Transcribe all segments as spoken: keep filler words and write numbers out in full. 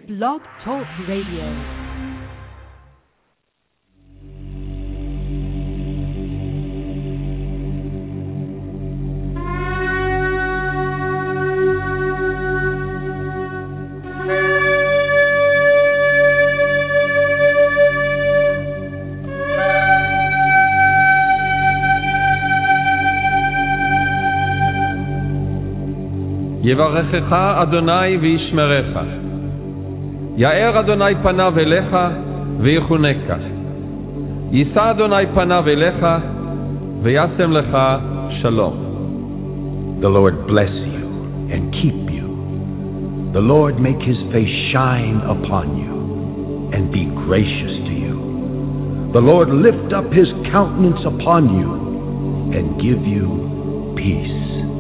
Blog Talk Radio. יברכך אדוני וישמרך, יאר אדוני פניו אליך ויחונקה, יישא אדוני פניו אליך וישם לך שלום. The Lord bless you and keep you. The Lord make his face shine upon you and be gracious to you. The Lord lift up his countenance upon you and give you peace.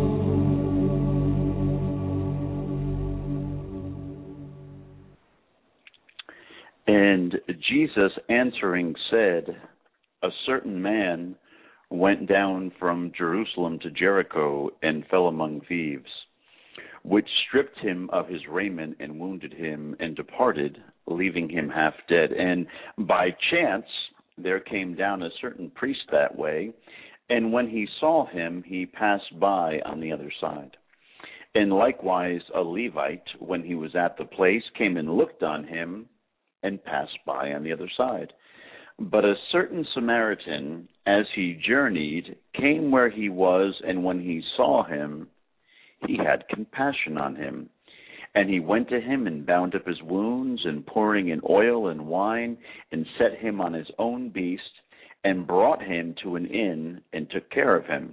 And Jesus answering said, a certain man went down from Jerusalem to Jericho and fell among thieves, which stripped him of his raiment and wounded him and departed, leaving him half dead. And by chance there came down a certain priest that way, and when he saw him, he passed by on the other side. And likewise a Levite, when he was at the place, came and looked on him and passed by on the other side. But a certain Samaritan, as he journeyed, came where he was, and when he saw him, he had compassion on him. And he went to him and bound up his wounds, and pouring in oil and wine, and set him on his own beast, and brought him to an inn, and took care of him.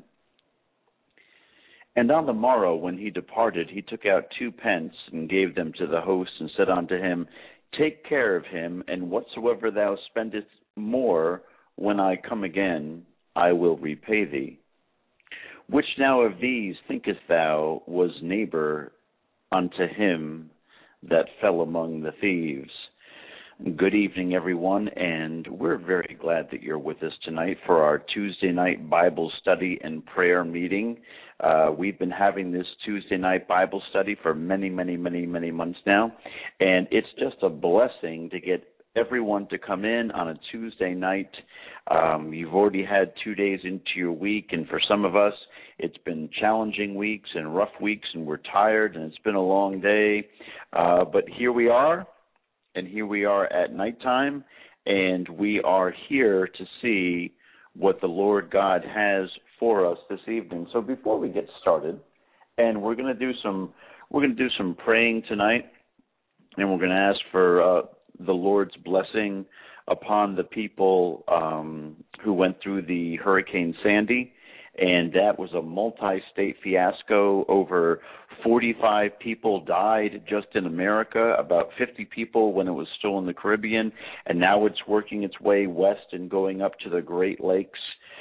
And on the morrow, when he departed, he took out two pence, and gave them to the host, and said unto him, Take care of him, and whatsoever thou spendest more, when I come again, I will repay thee. Which now of these thinkest thou was neighbor unto him that fell among the thieves? Good evening, everyone, and we're very glad that you're with us tonight for our Tuesday night Bible study and prayer meeting. Uh, we've been having this Tuesday night Bible study for many, many, many, many months now, and it's just a blessing to get everyone to come in on a Tuesday night. Um, you've already had two days into your week, and for some of us, it's been challenging weeks and rough weeks, and we're tired, and it's been a long day, uh, but here we are. And here we are at nighttime, and we are here to see what the Lord God has for us this evening. So before we get started, and we're going to do some, we're going to do some praying tonight, and we're going to ask for uh, the Lord's blessing upon the people um, who went through the Hurricane Sandy. And that was a multi-state fiasco. Over forty-five people died just in America, about fifty people when it was still in the Caribbean, and now it's working its way west and going up to the Great Lakes.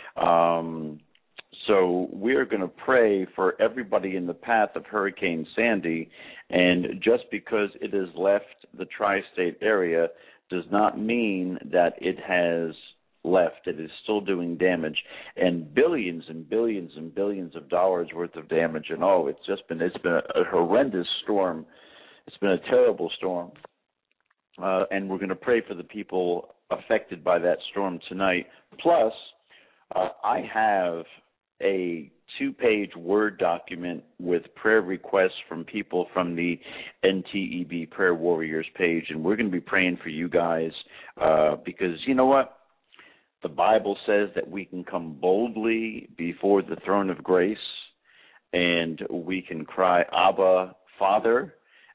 Um, so we're going to pray for everybody in the path of Hurricane Sandy, and just because it has left the tri-state area does not mean that it has left. It is still doing damage, and billions and billions and billions of dollars worth of damage. And oh, it's just been it's been a, a horrendous storm. It's been a terrible storm, uh, and we're going to pray for the people affected by that storm tonight. Plus, uh, I have a two-page Word document with prayer requests from people from the N T E B Prayer Warriors page, and we're going to be praying for you guys uh, because you know what? The Bible says that we can come boldly before the throne of grace, and we can cry, Abba, Father,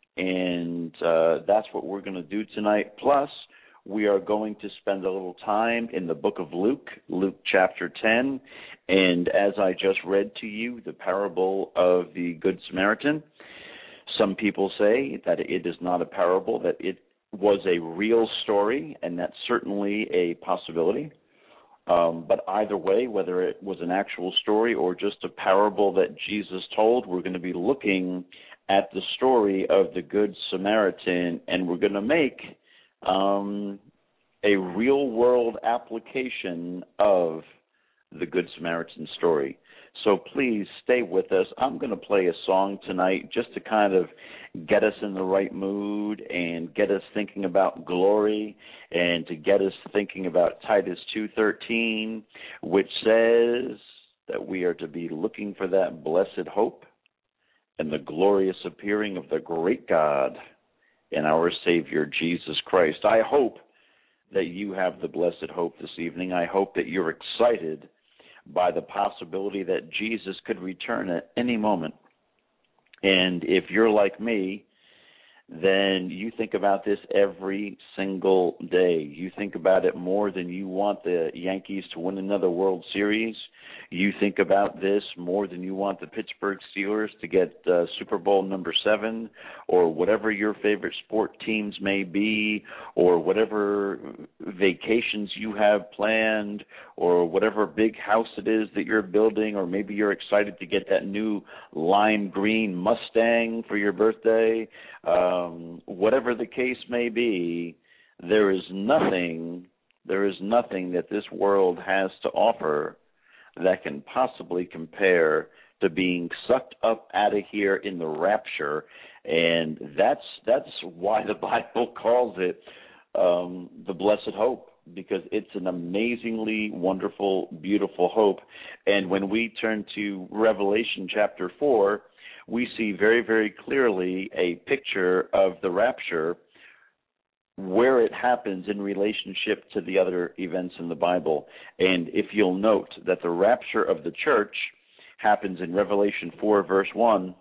and uh, that's what we're going to do tonight. Plus, we are going to spend a little time in the book of Luke, Luke chapter ten, and as I just read to you, the parable of the Good Samaritan. Some people say that it is not a parable, that it was a real story, and that's certainly a possibility. Um, but either way, whether it was an actual story or just a parable that Jesus told, we're going to be looking at the story of the Good Samaritan, and we're going to make um, a real-world application of the Good Samaritan story. So please stay with us. I'm going to play a song tonight just to kind of get us in the right mood and get us thinking about glory and to get us thinking about Titus two thirteen, which says that we are to be looking for that blessed hope and the glorious appearing of the great God and our Savior, Jesus Christ. I hope that you have the blessed hope this evening. I hope that you're excited by the possibility that Jesus could return at any moment. And if you're like me, then you think about this every single day. You think about it more than you want the Yankees to win another World Series. You think about this more than you want the Pittsburgh Steelers to get uh, Super Bowl number seven, or whatever your favorite sport teams may be, or whatever vacations you have planned, or whatever big house it is that you're building, or maybe you're excited to get that new lime green Mustang for your birthday. Um, whatever the case may be, there is nothing, there is nothing that this world has to offer that can possibly compare to being sucked up out of here in the rapture. And that's that's why the Bible calls it um, the blessed hope, because it's an amazingly wonderful, beautiful hope. And when we turn to Revelation chapter four, we see very, very clearly a picture of the rapture, where it happens in relationship to the other events in the Bible. And if you'll note that the rapture of the church happens in Revelation four, verse one,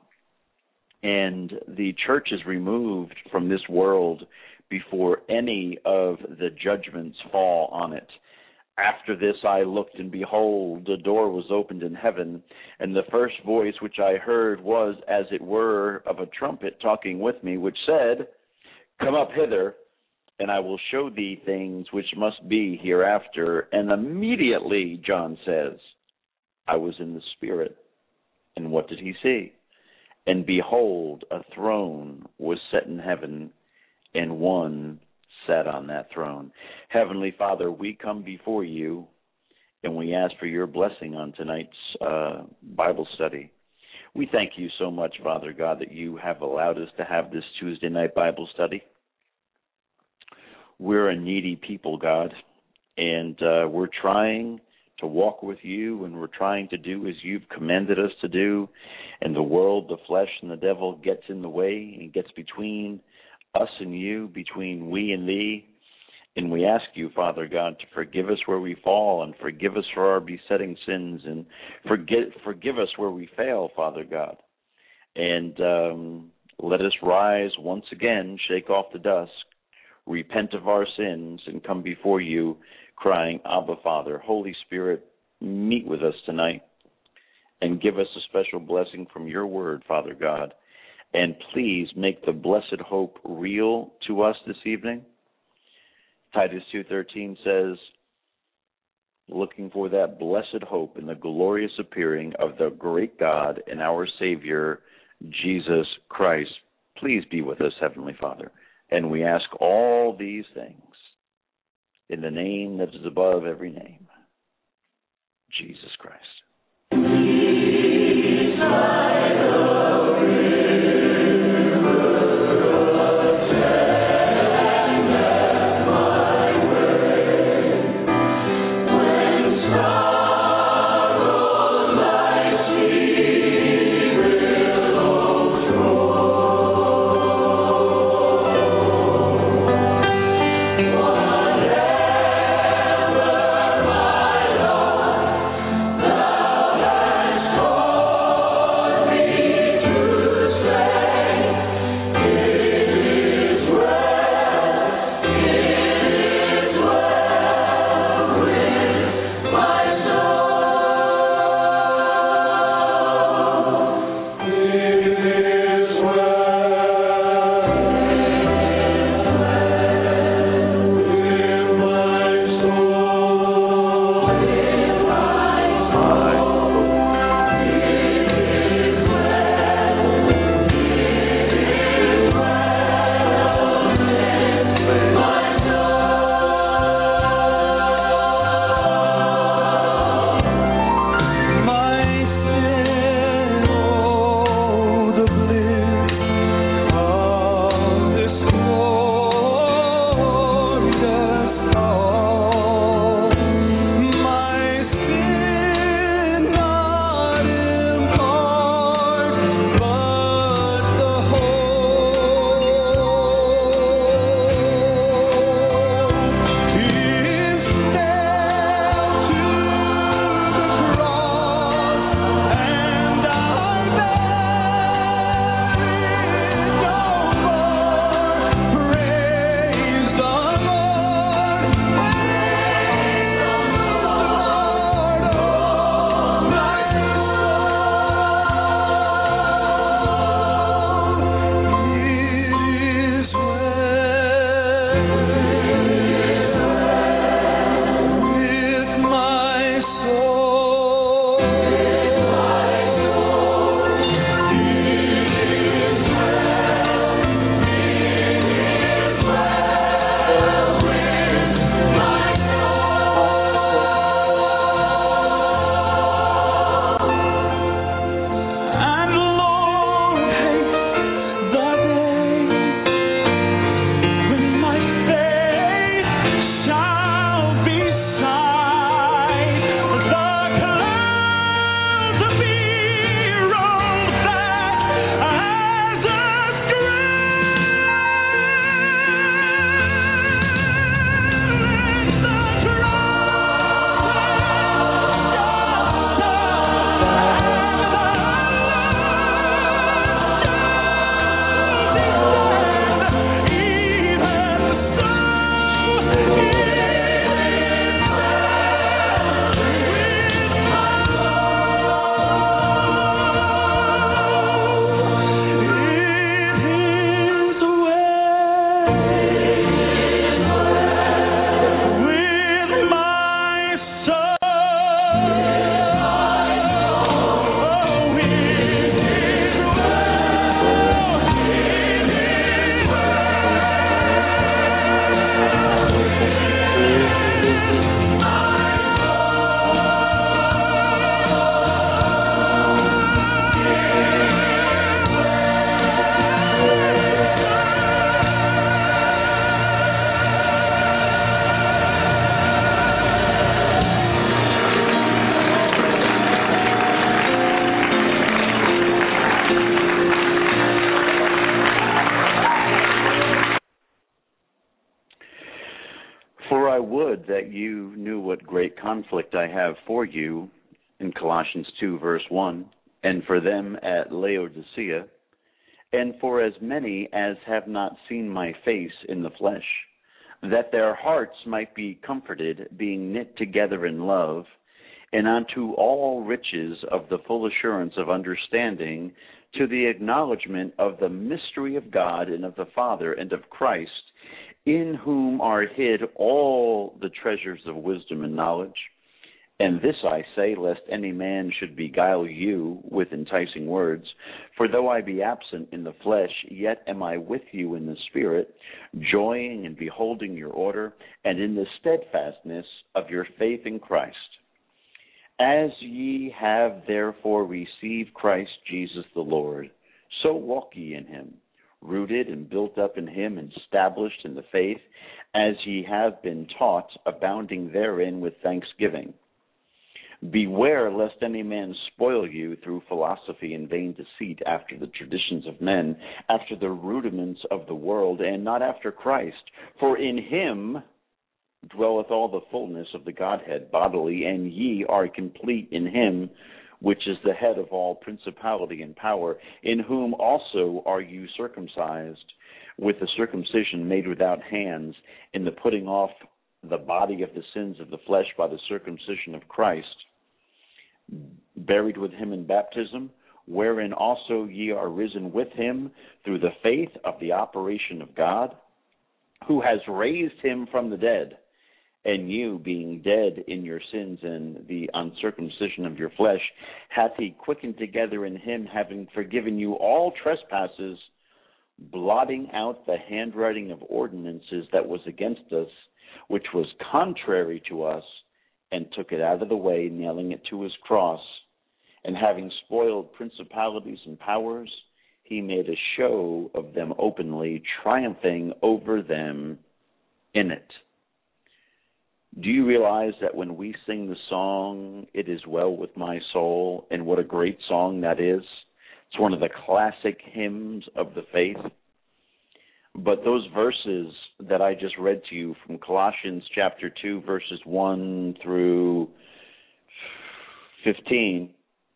and the church is removed from this world before any of the judgments fall on it. After this I looked, and behold, a door was opened in heaven, and the first voice which I heard was as it were of a trumpet talking with me, which said, Come up hither, and I will show thee things which must be hereafter. And immediately, John says, I was in the Spirit. And what did he see? And behold, a throne was set in heaven, and one sat on that throne. Heavenly Father, we come before you, and we ask for your blessing on tonight's uh, Bible study. We thank you so much, Father God, that you have allowed us to have this Tuesday night Bible study. We're a needy people, God, and uh, we're trying to walk with you, and we're trying to do as you've commanded us to do, and the world, the flesh, and the devil gets in the way and gets between us and you, between we and thee, and we ask you, Father God, to forgive us where we fall, and forgive us for our besetting sins, and forget, forgive us where we fail, Father God, and um, let us rise once again, shake off the dust, repent of our sins, and come before you crying, Abba, Father. Holy Spirit, meet with us tonight and give us a special blessing from your word, Father God. And please make the blessed hope real to us this evening. Titus two thirteen says, looking for that blessed hope in the glorious appearing of the great God and our Savior, Jesus Christ. Please be with us, Heavenly Father. And we ask all these things in the name that is above every name, Jesus Christ. Be For I would that you knew what great conflict I have for you, in Colossians two, verse one, and for them at Laodicea, and for as many as have not seen my face in the flesh, that their hearts might be comforted, being knit together in love, and unto all riches of the full assurance of understanding, to the acknowledgement of the mystery of God and of the Father and of Christ, in whom are hid all the treasures of wisdom and knowledge. And this I say, lest any man should beguile you with enticing words. For though I be absent in the flesh, yet am I with you in the Spirit, joying and beholding your order, and in the steadfastness of your faith in Christ. As ye have therefore received Christ Jesus the Lord, so walk ye in him, rooted and built up in him, and established in the faith, as ye have been taught, abounding therein with thanksgiving. Beware lest any man spoil you through philosophy and vain deceit, after the traditions of men, after the rudiments of the world, and not after Christ. For in him dwelleth all the fullness of the Godhead bodily, and ye are complete in him, which is the head of all principality and power, in whom also are you circumcised, with the circumcision made without hands, in the putting off the body of the sins of the flesh by the circumcision of Christ, buried with him in baptism, wherein also ye are risen with him through the faith of the operation of God, who has raised him from the dead, and you, being dead in your sins and the uncircumcision of your flesh, hath he quickened together in him, having forgiven you all trespasses, blotting out the handwriting of ordinances that was against us, which was contrary to us, and took it out of the way, nailing it to his cross. And having spoiled principalities and powers, he made a show of them openly, triumphing over them in it. Do you realize that when we sing the song, "It Is Well With My Soul," and what a great song that is? It's one of the classic hymns of the faith. But those verses that I just read to you from Colossians chapter two, verses one through fifteen,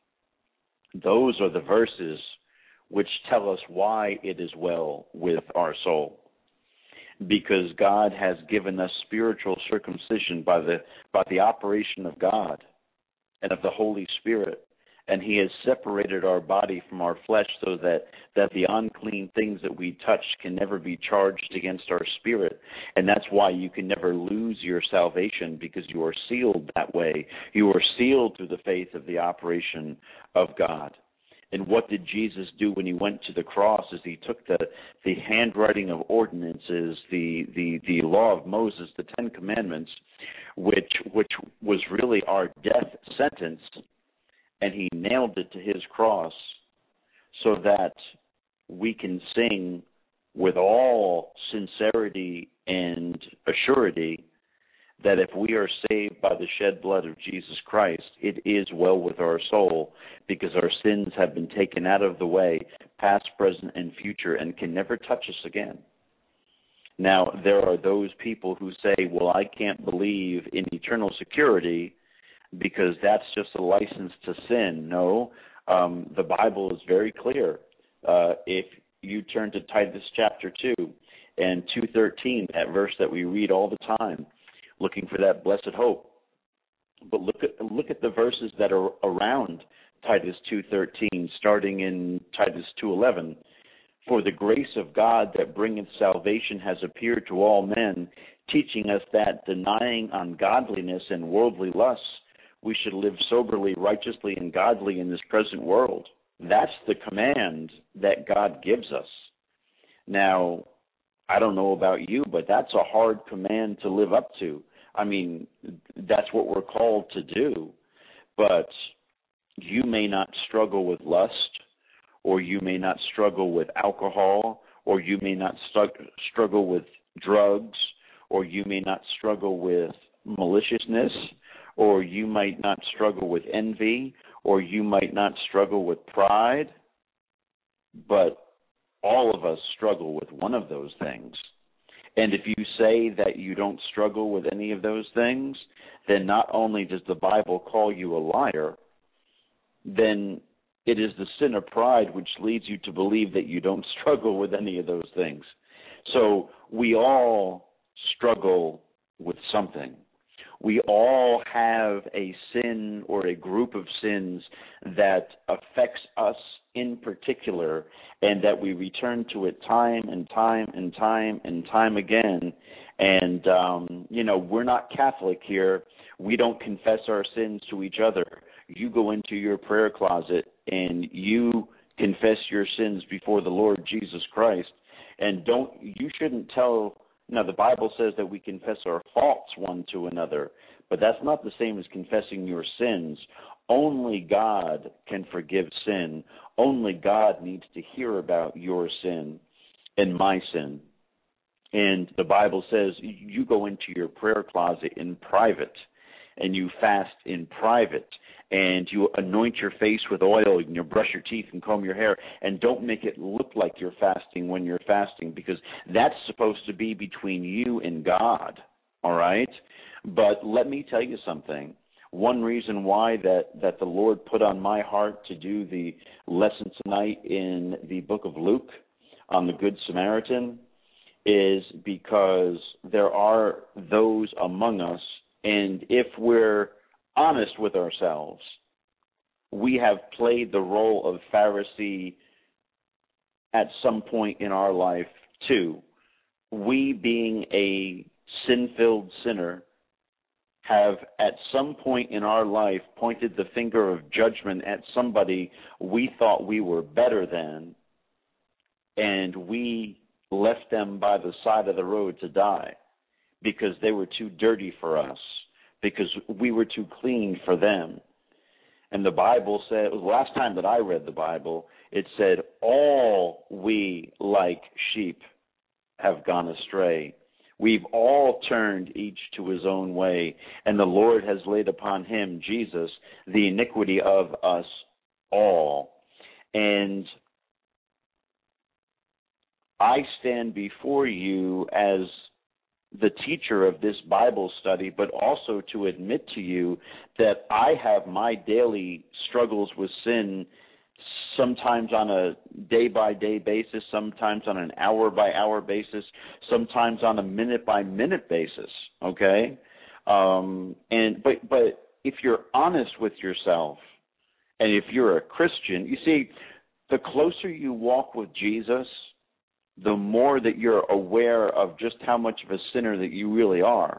those are the verses which tell us why it is well with our soul. Because God has given us spiritual circumcision by the by the operation of God and of the Holy Spirit. And he has separated our body from our flesh so that, that the unclean things that we touch can never be charged against our spirit. And that's why you can never lose your salvation, because you are sealed that way. You are sealed through the faith of the operation of God. And what did Jesus do when he went to the cross? Is he took the, the handwriting of ordinances, the, the, the law of Moses, the Ten Commandments, which which was really our death sentence, and he nailed it to his cross so that we can sing with all sincerity and assurity that if we are saved by the shed blood of Jesus Christ, it is well with our soul, because our sins have been taken out of the way, past, present, and future, and can never touch us again. Now, there are those people who say, well, I can't believe in eternal security because that's just a license to sin. No, um, the Bible is very clear. Uh, if you turn to Titus chapter two and two thirteen, that verse that we read all the time, looking for that blessed hope. But look at look at the verses that are around Titus two thirteen, starting in Titus two eleven. For the grace of God that bringeth salvation has appeared to all men, teaching us that, denying ungodliness and worldly lusts, we should live soberly, righteously, and godly in this present world. That's the command that God gives us. Now, I don't know about you, but that's a hard command to live up to. I mean, that's what we're called to do. But you may not struggle with lust, or you may not struggle with alcohol, or you may not stu- struggle with drugs, or you may not struggle with maliciousness, or you might not struggle with envy, or you might not struggle with pride. But all of us struggle with one of those things. And if you say that you don't struggle with any of those things, then not only does the Bible call you a liar, then it is the sin of pride which leads you to believe that you don't struggle with any of those things. So we all struggle with something. We all have a sin or a group of sins that affects us in particular, and that we return to it time and time and time and time again. And, um, you know, we're not Catholic here. We don't confess our sins to each other. You go into your prayer closet and you confess your sins before the Lord Jesus Christ. And don't you shouldn't tell, now the Bible says that we confess our faults one to another, but that's not the same as confessing your sins. Only God can forgive sin. Only God needs to hear about your sin and my sin. And the Bible says you go into your prayer closet in private and you fast in private and you anoint your face with oil and you brush your teeth and comb your hair, and don't make it look like you're fasting when you're fasting, because that's supposed to be between you and God, all right? But let me tell you something. One reason why that, that the Lord put on my heart to do the lesson tonight in the book of Luke on the Good Samaritan is because there are those among us, and if we're honest with ourselves, we have played the role of Pharisee at some point in our life too. We, being a sin-filled sinner, have at some point in our life pointed the finger of judgment at somebody we thought we were better than, and we left them by the side of the road to die because they were too dirty for us, because we were too clean for them. And the Bible said, the last time that I read the Bible, it said, all we like sheep have gone astray. We've all turned each to his own way, and the Lord has laid upon him, Jesus, the iniquity of us all. And I stand before you as the teacher of this Bible study, but also to admit to you that I have my daily struggles with sin, sometimes on a day-by-day basis, sometimes on an hour-by-hour basis, sometimes on a minute-by-minute basis, okay? Um, and but but if you're honest with yourself, and if you're a Christian, you see, the closer you walk with Jesus, the more that you're aware of just how much of a sinner that you really are.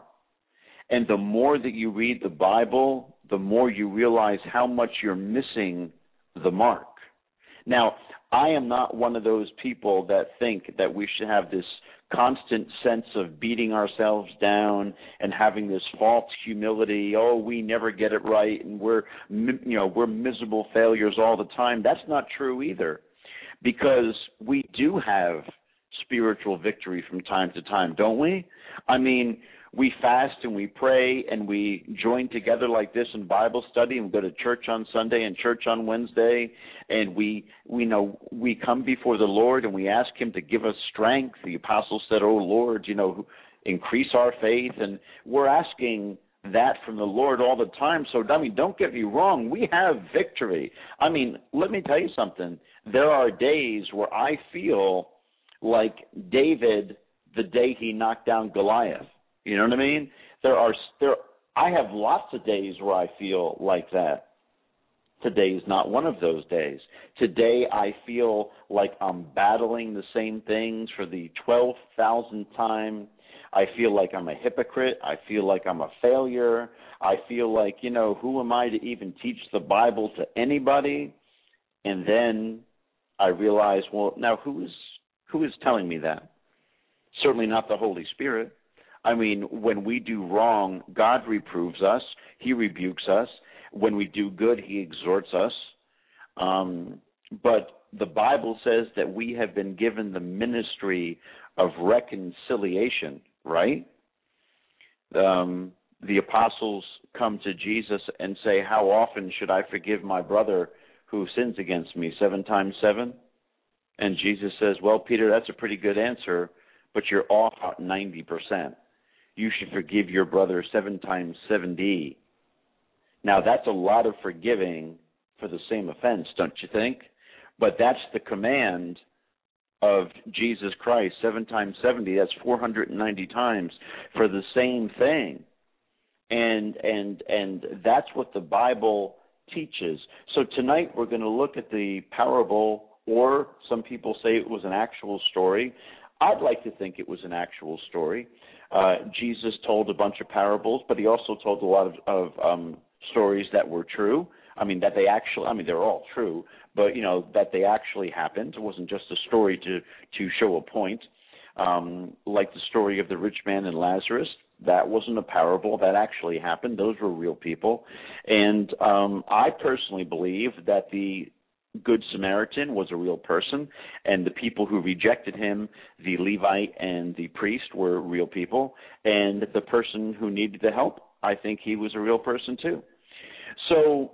And the more that you read the Bible, the more you realize how much you're missing the mark. Now, I am not one of those people that think that we should have this constant sense of beating ourselves down and having this false humility. Oh, we never get it right, and we're, you know, we're miserable failures all the time. That's not true either, because we do have spiritual victory from time to time, don't we? I mean, we fast and we pray and we join together like this in Bible study, and we go to church on Sunday and church on Wednesday, and we we know we come before the Lord and we ask him to give us strength. The apostles said, "Oh Lord, you know, increase our faith," and we're asking that from the Lord all the time. So, I mean, don't get me wrong, we have victory. I mean, let me tell you something. There are days where I feel like David the day he knocked down Goliath. You know what I mean? There are there. I have lots of days where I feel like that. Today is not one of those days. Today I feel like I'm battling the same things for the twelve thousandth time. I feel like I'm a hypocrite. I feel like I'm a failure. I feel like, you know, who am I to even teach the Bible to anybody? And then I realize, well, now who is who is telling me that? Certainly not the Holy Spirit. I mean, when we do wrong, God reproves us. He rebukes us. When we do good, he exhorts us. Um, but the Bible says that we have been given the ministry of reconciliation, right? Um, the apostles come to Jesus and say, how often should I forgive my brother who sins against me? Seven times seven? And Jesus says, well, Peter, that's a pretty good answer, but you're off out ninety percent. You should forgive your brother seven times seventy. Now, that's a lot of forgiving for the same offense, don't you think? But that's the command of Jesus Christ, seven times seventy. That's four hundred ninety times for the same thing. And and and that's what the Bible teaches. So tonight we're going to look at the parable, or some people say it was an actual story. I'd like to think it was an actual story. Uh, Jesus told a bunch of parables, but he also told a lot of, of um, stories that were true. I mean, that they actually, I mean, they're all true, but, you know, that they actually happened. It wasn't just a story to, to show a point. Um, like the story of the rich man and Lazarus, that wasn't a parable. That actually happened. Those were real people. And um, I personally believe that the Good Samaritan was a real person, and the people who rejected him, the Levite and the priest, were real people, and the person who needed the help, I think he was a real person too. So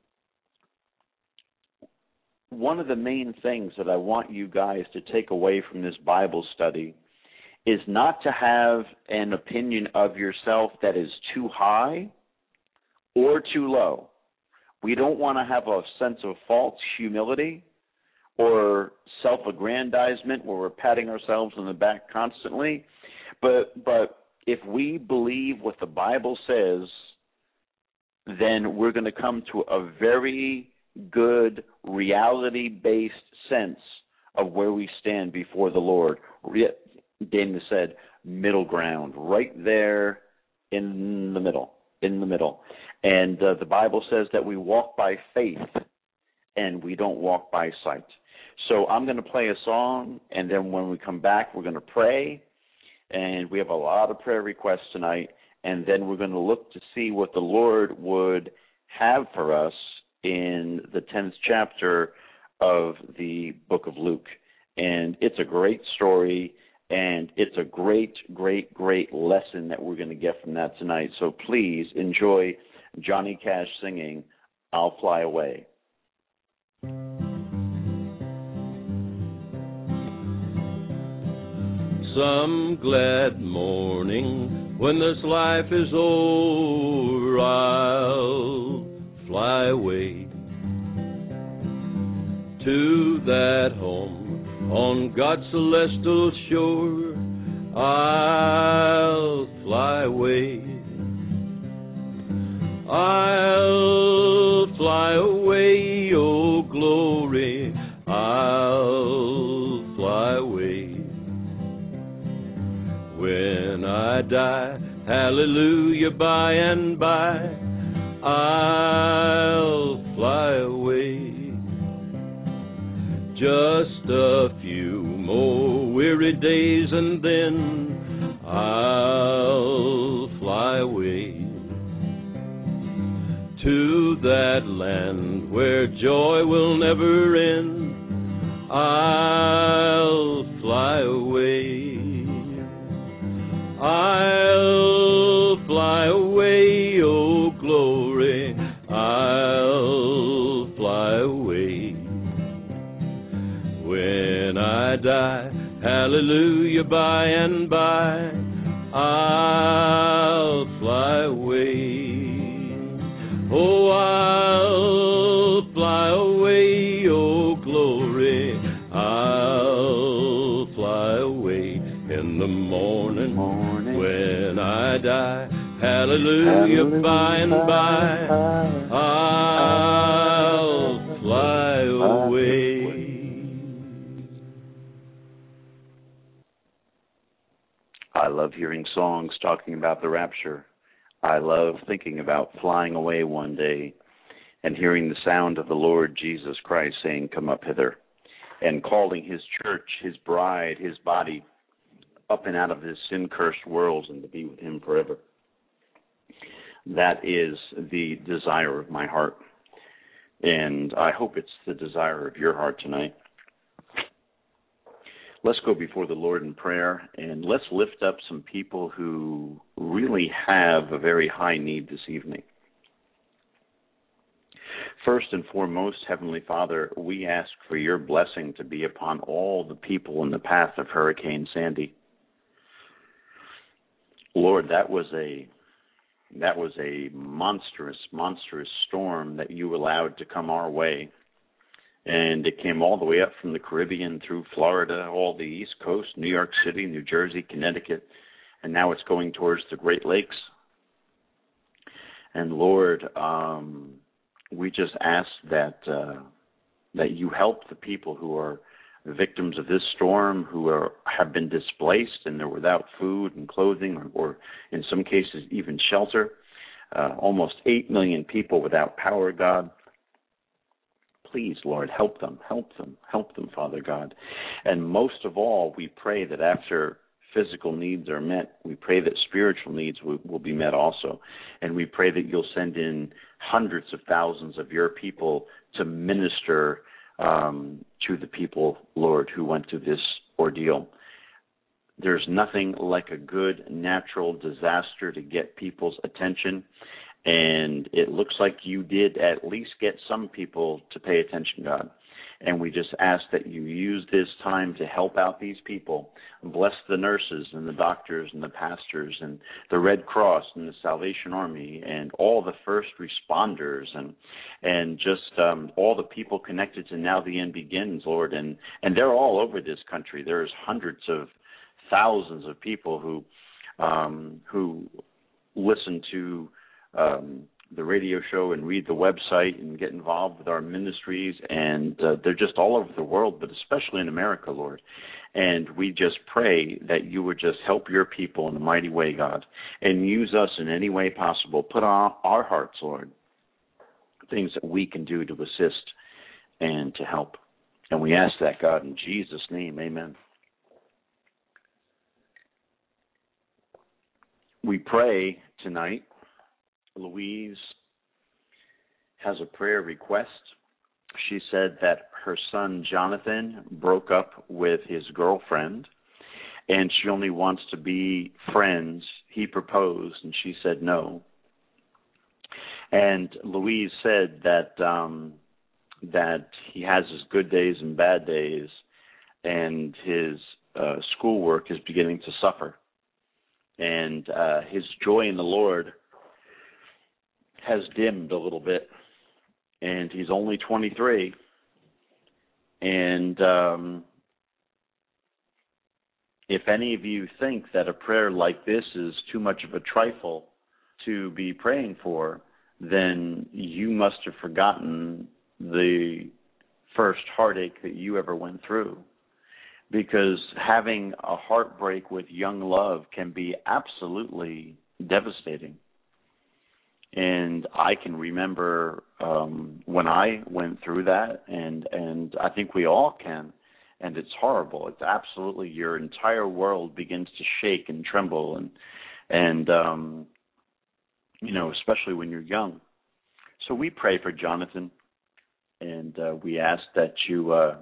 one of the main things that I want you guys to take away from this Bible study is not to have an opinion of yourself that is too high or too low. We don't want to have a sense of false humility or self-aggrandizement where we're patting ourselves on the back constantly. But but if we believe what the Bible says, then we're going to come to a very good reality-based sense of where we stand before the Lord. Dana said middle ground, right there in the middle, in the middle. And uh, the Bible says that we walk by faith and we don't walk by sight. So I'm going to play a song, and then when we come back, we're going to pray. And we have a lot of prayer requests tonight. And then we're going to look to see what the Lord would have for us in the tenth chapter of the book of Luke. And it's a great story, and it's a great, great, great lesson that we're going to get from that tonight. So please enjoy Johnny Cash singing, "I'll Fly Away." Some glad morning when this life is over, I'll fly away to that home on God's celestial shore. I'll fly away. I'll fly away, oh glory, I'll fly away. When I die, hallelujah, by and by, I'll fly away. Just a few more weary days and then I'll fly away to that land where joy will never end. I'll fly away. I'll fly away, oh glory, I'll fly away. When I die, hallelujah, by and by, I'll fly away. Oh, I'll fly away, oh glory, I'll fly away in the morning, morning. When I die, hallelujah, hallelujah, by and by, I'll fly away. I love hearing songs talking about the rapture. I love thinking about flying away one day and hearing the sound of the Lord Jesus Christ saying, "Come up hither," and calling his church, his bride, his body up and out of this sin-cursed world and to be with him forever. That is the desire of my heart, and I hope it's the desire of your heart tonight. Let's go before the Lord in prayer, and let's lift up some people who really have a very high need this evening. First and foremost, Heavenly Father, we ask for your blessing to be upon all the people in the path of Hurricane Sandy. Lord, that was a that was a monstrous, monstrous storm that you allowed to come our way. And it came all the way up from the Caribbean through Florida, all the East Coast, New York City, New Jersey, Connecticut, and now it's going towards the Great Lakes. And Lord, um, we just ask that uh, that you help the people who are victims of this storm, who are have been displaced and they're without food and clothing, or, or in some cases even shelter. Uh, almost eight million people without power, God. Please, Lord, help them, help them, help them, Father God. And most of all, we pray that after physical needs are met, we pray that spiritual needs will, will be met also. And we pray that you'll send in hundreds of thousands of your people to minister um, to the people, Lord, who went through this ordeal. There's nothing like a good natural disaster to get people's attention. And it looks like you did at least get some people to pay attention, God. And we just ask that you use this time to help out these people. Bless the nurses and the doctors and the pastors and the Red Cross and the Salvation Army and all the first responders and and just um, all the people connected to Now the End Begins, Lord. And, and they're all over this country. There's hundreds of thousands of people who um, who listen to Um, the radio show and read the website and get involved with our ministries, and uh, they're just all over the world, but especially in America, Lord. And we just pray that you would just help your people in a mighty way, God, and use us in any way possible. Put on our hearts, Lord, things that we can do to assist and to help. And we ask that, God, in Jesus' name, amen. We pray tonight. Louise has a prayer request. She said that her son Jonathan broke up with his girlfriend and she only wants to be friends. He proposed and she said no. And Louise said that um, that he has his good days and bad days, and his uh, schoolwork is beginning to suffer. And uh, his joy in the Lord has dimmed a little bit, and he's only twenty-three, and um, if any of you think that a prayer like this is too much of a trifle to be praying for, then you must have forgotten the first heartache that you ever went through, because having a heartbreak with young love can be absolutely devastating. And I can remember um, when I went through that, and, and I think we all can, and it's horrible. It's absolutely, your entire world begins to shake and tremble, and, and um, you know, especially when you're young. So we pray for Jonathan, and uh, we ask that you uh,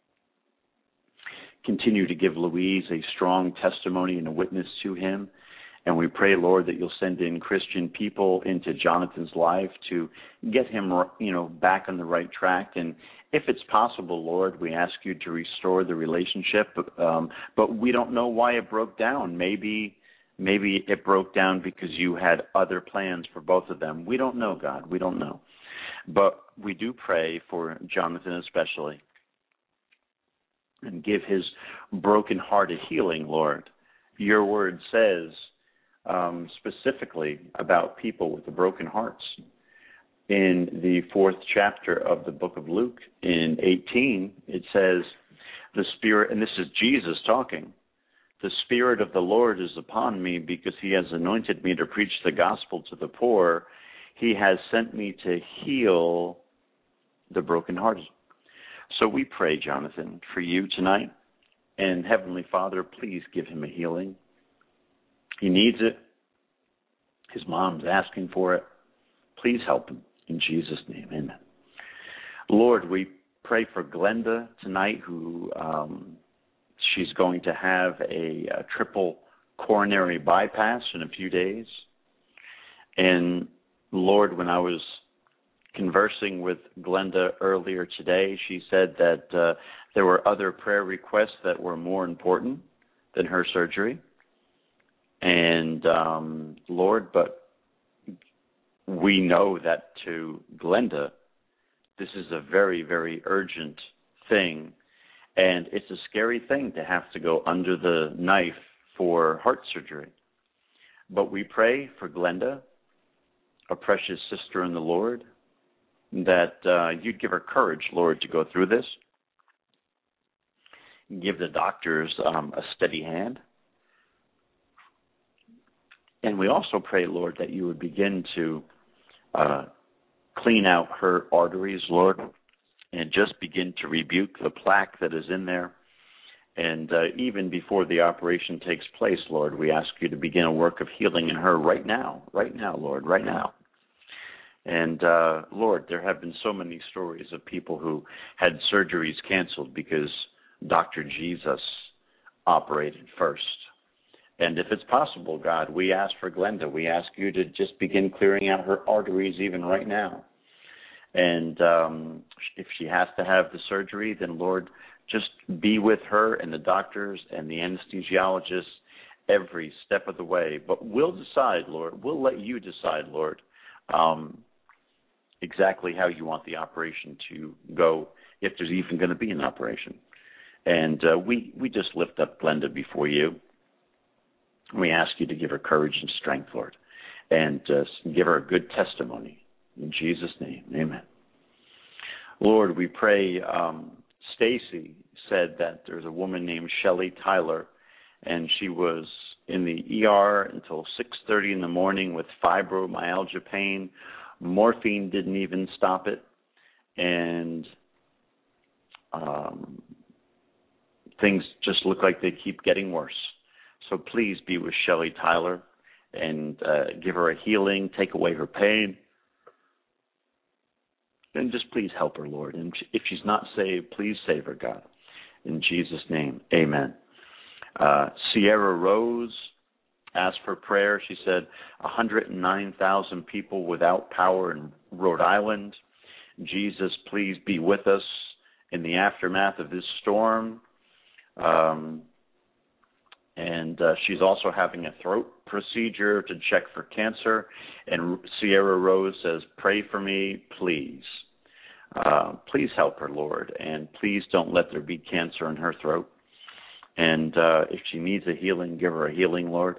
continue to give Louise a strong testimony and a witness to him. And we pray, Lord, that you'll send in Christian people into Jonathan's life to get him, you know, back on the right track. And if it's possible, Lord, we ask you to restore the relationship. Um, but we don't know why it broke down. Maybe, maybe it broke down because you had other plans for both of them. We don't know, God. We don't know. But we do pray for Jonathan especially, and give his broken-hearted healing, Lord. Your word says, Um, specifically about people with the broken hearts. In the fourth chapter of the book of Luke, in eighteen, it says, the Spirit, and this is Jesus talking, the Spirit of the Lord is upon me because he has anointed me to preach the gospel to the poor. He has sent me to heal the brokenhearted. So we pray, Jonathan, for you tonight. And Heavenly Father, please give him a healing. He needs it. His mom's asking for it. Please help him. In Jesus' name, amen. Lord, we pray for Glenda tonight, who um, she's going to have a, a triple coronary bypass in a few days. And Lord, when I was conversing with Glenda earlier today, she said that uh, there were other prayer requests that were more important than her surgery. And And, um, Lord, but we know that to Glenda, this is a very, very urgent thing. And it's a scary thing to have to go under the knife for heart surgery. But we pray for Glenda, a precious sister in the Lord, that uh, you'd give her courage, Lord, to go through this. Give the doctors um, a steady hand. And we also pray, Lord, that you would begin to uh, clean out her arteries, Lord, and just begin to rebuke the plaque that is in there. And uh, even before the operation takes place, Lord, we ask you to begin a work of healing in her right now, right now, Lord, right now. And, uh, Lord, there have been so many stories of people who had surgeries canceled because Doctor Jesus operated first. And if it's possible, God, we ask for Glenda. We ask you to just begin clearing out her arteries even right now. And um, if she has to have the surgery, then, Lord, just be with her and the doctors and the anesthesiologists every step of the way. But we'll decide, Lord. We'll let you decide, Lord, um, exactly how you want the operation to go, if there's even going to be an operation. And uh, we, we just lift up Glenda before you. We ask you to give her courage and strength, Lord, and uh, give her a good testimony. In Jesus' name, amen. Lord, we pray, um, Stacy said that there's a woman named Shelly Tyler, and she was in the E R until six thirty in the morning with fibromyalgia pain. Morphine didn't even stop it, and um, things just look like they keep getting worse. So please be with Shelly Tyler and uh, give her a healing, take away her pain. And just please help her, Lord. And if she's not saved, please save her, God. In Jesus' name, amen. Uh, Sierra Rose asked for prayer. She said one hundred nine thousand people without power in Rhode Island. Jesus, please be with us in the aftermath of this storm. Um, and uh, she's also having a throat procedure to check for cancer. And Sierra Rose says, pray for me, please. Uh, please help her, Lord, and please don't let there be cancer in her throat. And uh, if she needs a healing, give her a healing, Lord.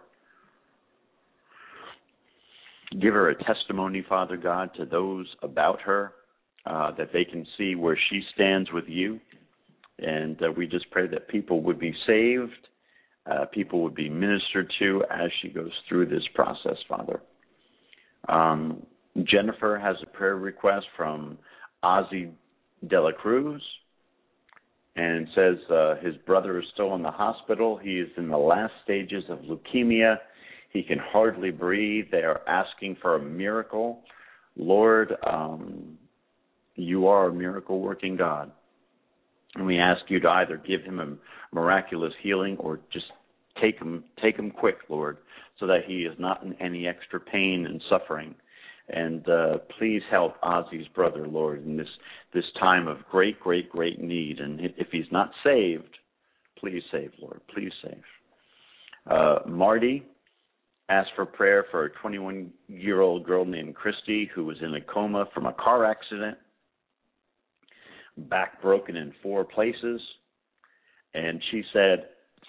Give her a testimony, Father God, to those about her, uh, that they can see where she stands with you. And uh, we just pray that people would be saved, uh, people would be ministered to as she goes through this process, Father. Um, Jennifer has a prayer request from Ozzy De La Cruz, and says uh, his brother is still in the hospital. He is in the last stages of leukemia. He can hardly breathe. They are asking for a miracle. Lord, um, you are a miracle-working God. And we ask you to either give him a miraculous healing or just take him, take him quick, Lord, so that he is not in any extra pain and suffering. And uh, please help Ozzy's brother, Lord, in this, this time of great, great, great need. And if he's not saved, please save, Lord. Please save. Uh, Marty asked for prayer for a twenty-one-year-old girl named Christy who was in a coma from a car accident, back broken in four places. And she said,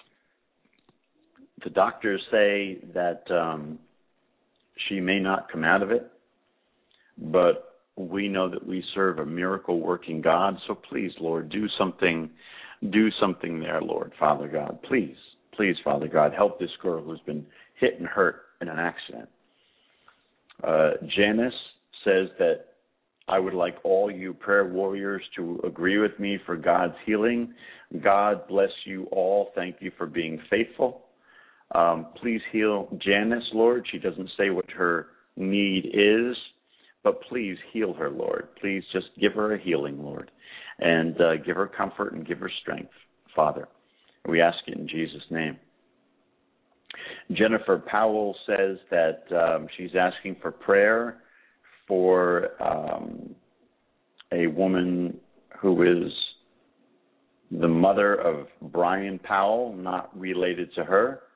the doctors say that um, she may not come out of it, but we know that we serve a miracle-working God. So please, Lord, do something, do something there, Lord, Father God. Please, please, Father God, help this girl who's been hit and hurt in an accident. Uh, Janice says that I would like all you prayer warriors to agree with me for God's healing. God bless you all. Thank you for being faithful. Um, please heal Janice, Lord. She doesn't say what her need is, but please heal her, Lord. Please just give her a healing, Lord, and uh, give her comfort and give her strength, Father. We ask it in Jesus' name. Jennifer Powell says that um, she's asking for prayer for um, a woman who is the mother of Brian Powell, not related to her.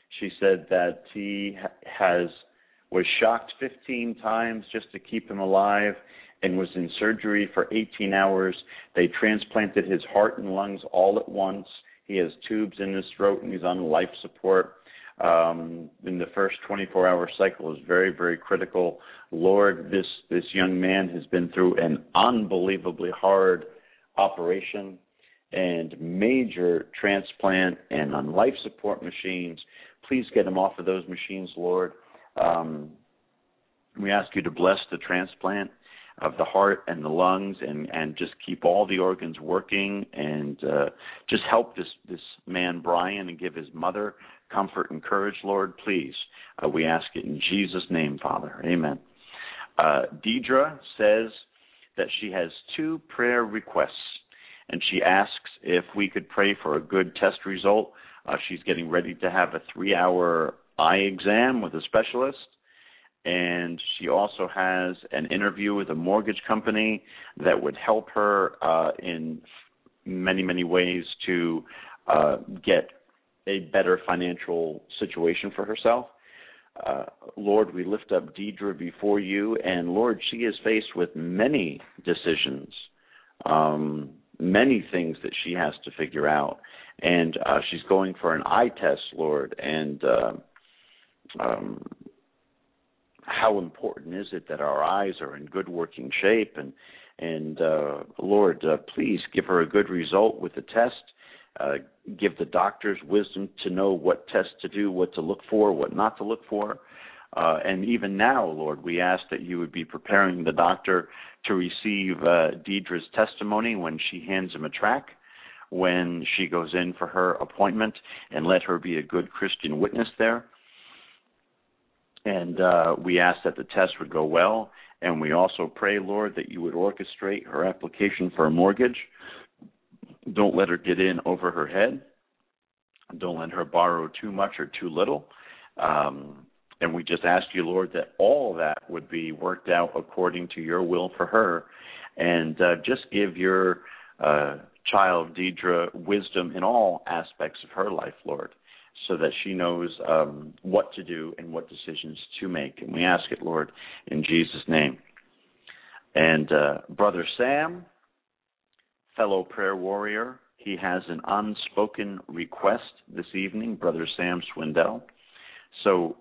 She said that he has was shocked fifteen times just to keep him alive and was in surgery for eighteen hours. They transplanted his heart and lungs all at once. He has tubes in his throat and he's on life support. Um, in the first twenty-four hour cycle is very, very critical. Lord, this, this young man has been through an unbelievably hard operation and major transplant and on life support machines. Please get him off of those machines, Lord. Um, we ask you to bless the transplant of the heart and the lungs and, and just keep all the organs working and uh, just help this, this man, Brian, and give his mother comfort and courage, Lord, please. Uh, we ask it in Jesus' name, Father. Amen. Uh, Deidre says that she has two prayer requests, and she asks if we could pray for a good test result. Uh, she's getting ready to have a three-hour eye exam with a specialist, and she also has an interview with a mortgage company that would help her uh, in many, many ways to uh, get a better financial situation for herself. Uh, Lord, we lift up Deidre before you, and Lord, she is faced with many decisions, um, many things that she has to figure out, and uh, she's going for an eye test, Lord, and uh, um, how important is it that our eyes are in good working shape, and, and uh, Lord, uh, please give her a good result with the test. Uh, give the doctors wisdom to know what tests to do, what to look for, what not to look for. Uh, and even now, Lord, we ask that you would be preparing the doctor to receive uh, Deidre's testimony when she hands him a track, when she goes in for her appointment, and let her be a good Christian witness there. And uh, we ask that the test would go well. And we also pray, Lord, that you would orchestrate her application for a mortgage. Don't let her get in over her head. Don't let her borrow too much or too little. Um, and we just ask you, Lord, that all of that would be worked out according to your will for her. And uh, just give your uh, child, Deidre, wisdom in all aspects of her life, Lord, so that she knows um, what to do and what decisions to make. And we ask it, Lord, in Jesus' name. And uh, Brother Sam, fellow prayer warrior, he has an unspoken request this evening, Brother Sam Swindell. So,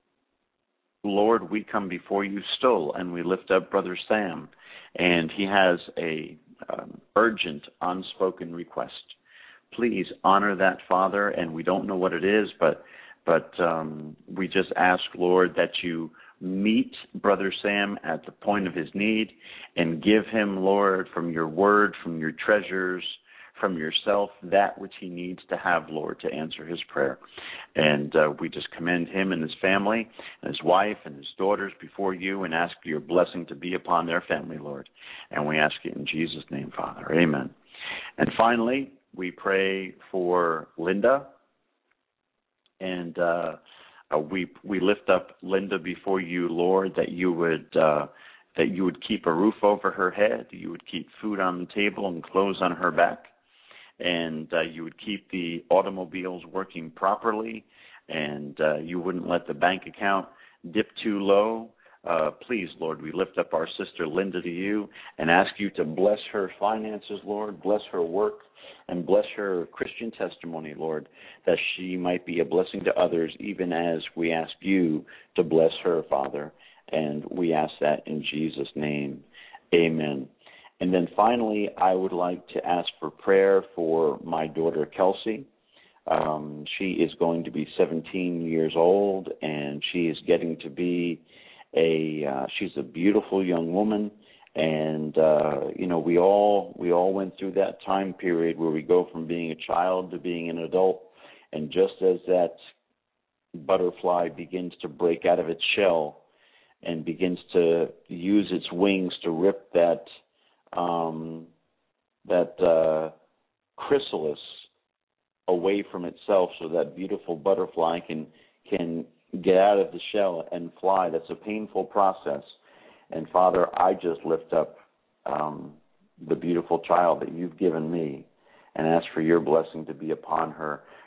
Lord, we come before you still, and we lift up Brother Sam, and he has a um, urgent, unspoken request. Please honor that, Father, and we don't know what it is, but but um, we just ask, Lord, that you meet Brother Sam at the point of his need and give him, Lord, from your word, from your treasures, from yourself, that which he needs to have, Lord, to answer his prayer. And uh, we just commend him and his family and his wife and his daughters before you and ask your blessing to be upon their family, Lord. And we ask it in Jesus' name, Father. Amen. And finally, we pray for Linda. And uh, uh, we we lift up Linda before you, Lord, that you would uh, that you would keep a roof over her head, you would keep food on the table and clothes on her back, and uh, you would keep the automobiles working properly, and uh, you wouldn't let the bank account dip too low. Uh, please, Lord, we lift up our sister Linda to you and ask you to bless her finances, Lord, bless her work, and bless her Christian testimony, Lord, that she might be a blessing to others, even as we ask you to bless her, Father. And we ask that in Jesus' name. Amen. And then finally, I would like to ask for prayer for my daughter, Kelsey. Um, she is going to be seventeen years old, and she is getting to be a, uh, she's a beautiful young woman. And, uh, you know, we all we all went through that time period where we go from being a child to being an adult. And just as that butterfly begins to break out of its shell and begins to use its wings to rip that um, that uh, chrysalis away from itself so that beautiful butterfly can can get out of the shell and fly, that's a painful process. And, Father, I just lift up um, the beautiful child that you've given me and ask for your blessing to be upon her,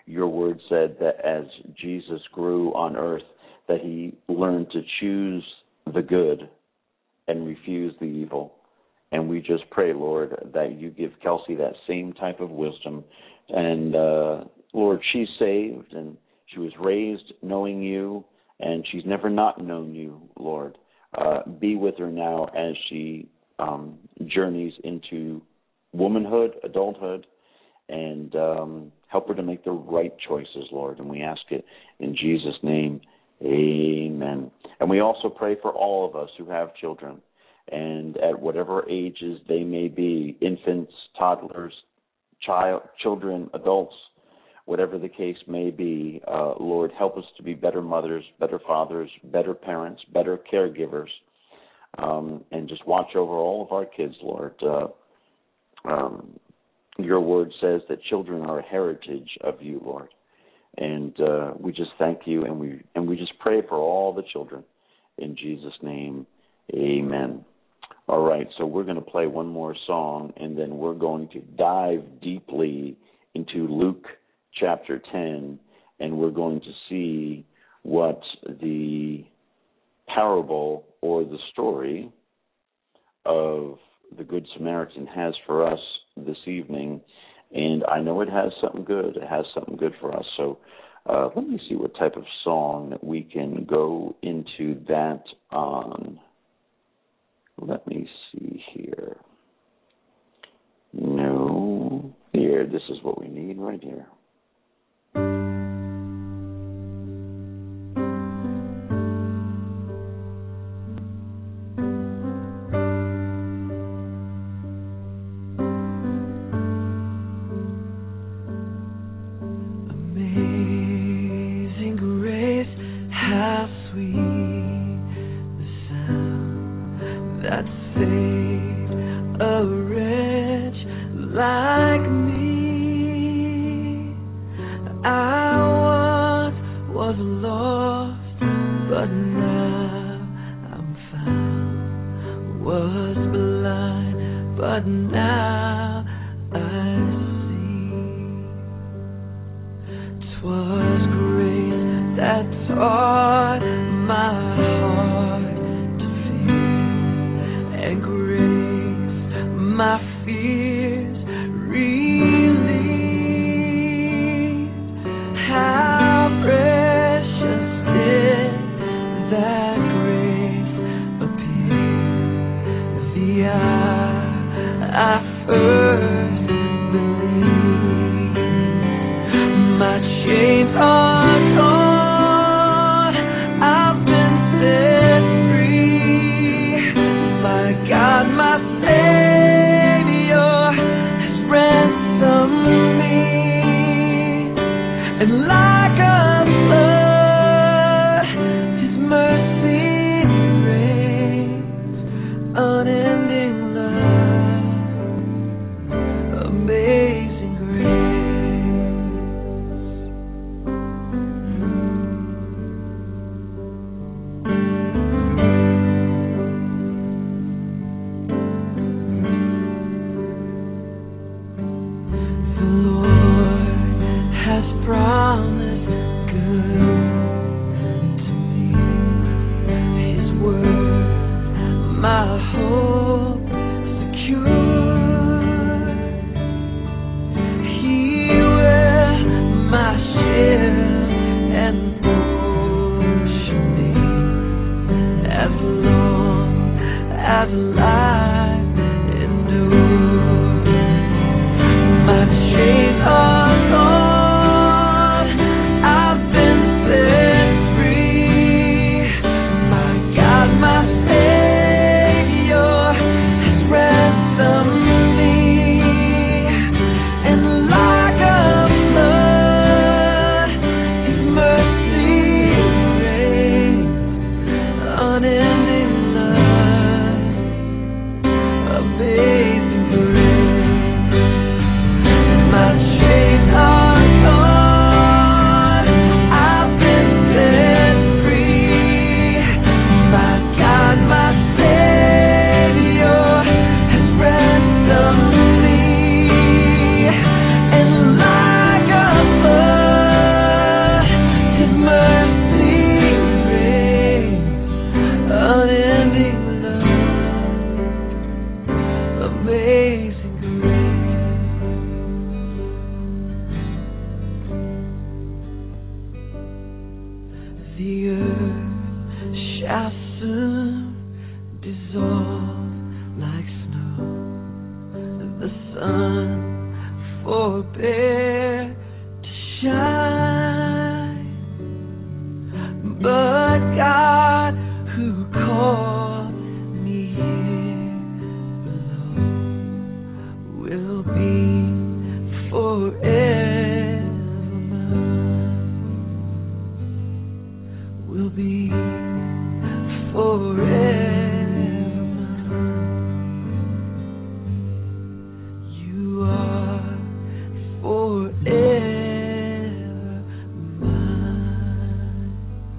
Your word said that as Jesus grew on earth, that he learned to choose the good and refuse the evil. And we just pray, Lord, that you give Kelsey that same type of wisdom. And, uh, Lord, she's saved, and she was raised knowing you, and she's never not known you, Lord. Uh, be with her now as she um, journeys into womanhood, adulthood, and um, help her to make the right choices, Lord. And we ask it in Jesus' name, amen. And we also pray for all of us who have children, and at whatever ages they may be, infants, toddlers, child, children, adults, whatever the case may be, uh, Lord, help us to be better mothers, better fathers, better parents, better caregivers, um, and just watch over all of our kids, Lord. Uh, um, your word says that children are a heritage of you, Lord. And uh, we just thank you, and we and we just pray for all the children. In Jesus' name, amen. All right, so we're going to play one more song, and then we're going to dive deeply into Luke chapter ten, and we're going to see what the parable or the story of the Good Samaritan has for us this evening. And I know it has something good. It has something good for us. So uh, let me see what type of song that we can go into that on. Let me see here. No. Here, this is what we need right here. shall soon dissolve like snow. The sun forbear to shine, but God who called me here below will be forever mine, will be forever mine. You are forever mine.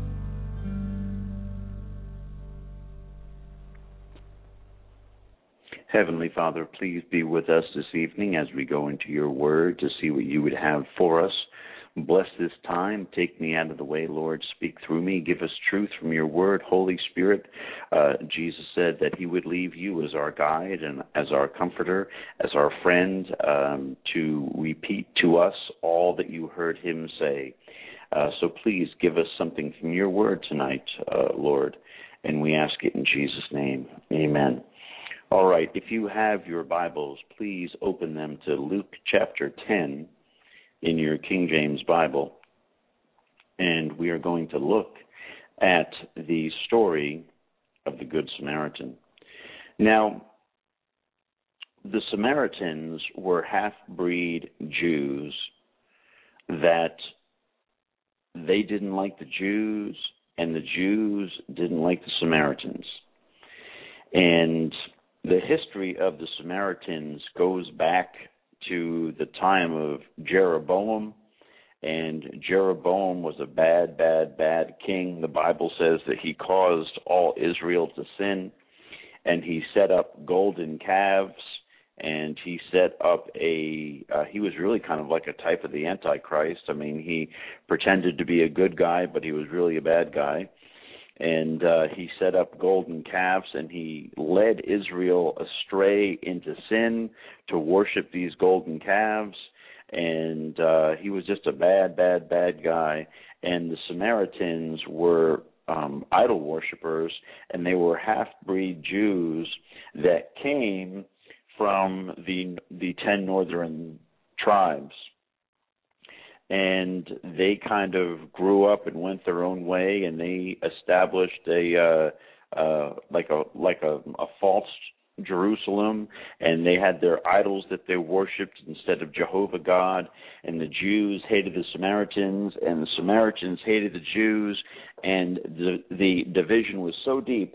Heavenly Father, please be with us this evening as we go into your word to see what you would have for us. Bless this time. Take me out of the way, Lord. Speak through me. Give us truth from your word. Holy Spirit, uh, Jesus said that he would leave you as our guide and as our comforter, as our friend, um, to repeat to us all that you heard him say. Uh, so please give us something from your word tonight, uh, Lord, and we ask it in Jesus' name. Amen. All right, if you have your Bibles, please open them to Luke chapter ten in your King James Bible, and we are going to look at the story of the Good Samaritan. Now, the Samaritans were half-breed Jews that they didn't like the Jews, and the Jews didn't like the Samaritans. And the history of the Samaritans goes back to the time of Jeroboam, and Jeroboam was a bad, bad, bad king. The Bible says that he caused all Israel to sin, and he set up golden calves, and he set up a, uh, he was really kind of like a type of the Antichrist. I mean, he pretended to be a good guy, but he was really a bad guy. And uh, he set up golden calves, and he led Israel astray into sin to worship these golden calves. And uh, he was just a bad, bad, bad guy. And the Samaritans were um, idol worshipers, and they were half-breed Jews that came from the the ten northern tribes. And they kind of grew up and went their own way, and they established a uh, uh, like a like a, a false Jerusalem, and they had their idols that they worshipped instead of Jehovah God. And the Jews hated the Samaritans, and the Samaritans hated the Jews, and the the division was so deep.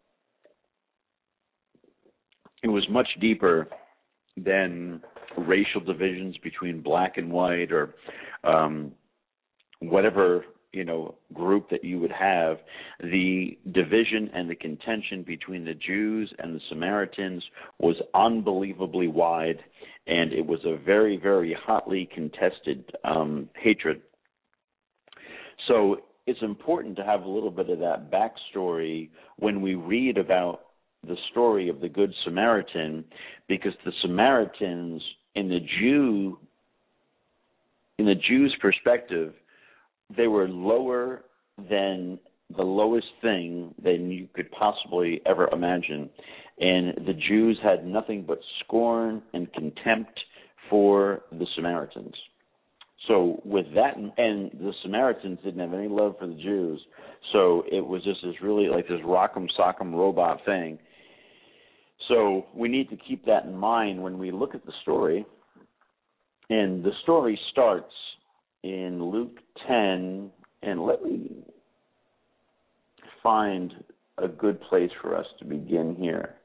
It was much deeper than racial divisions between black and white, or um, whatever, you know, group that you would have. The division and the contention between the Jews and the Samaritans was unbelievably wide, and it was a very, very hotly contested um, hatred. So it's important to have a little bit of that backstory when we read about the story of the Good Samaritan, because the Samaritans, in the Jew, in the Jews' perspective, they were lower than the lowest thing than you could possibly ever imagine. And the Jews had nothing but scorn and contempt for the Samaritans. So with that, and the Samaritans didn't have any love for the Jews, so it was just this really like this rock'em sock'em robot thing. So we need to keep that in mind when we look at the story. And the story starts in Luke ten, and let me find a good place for us to begin here.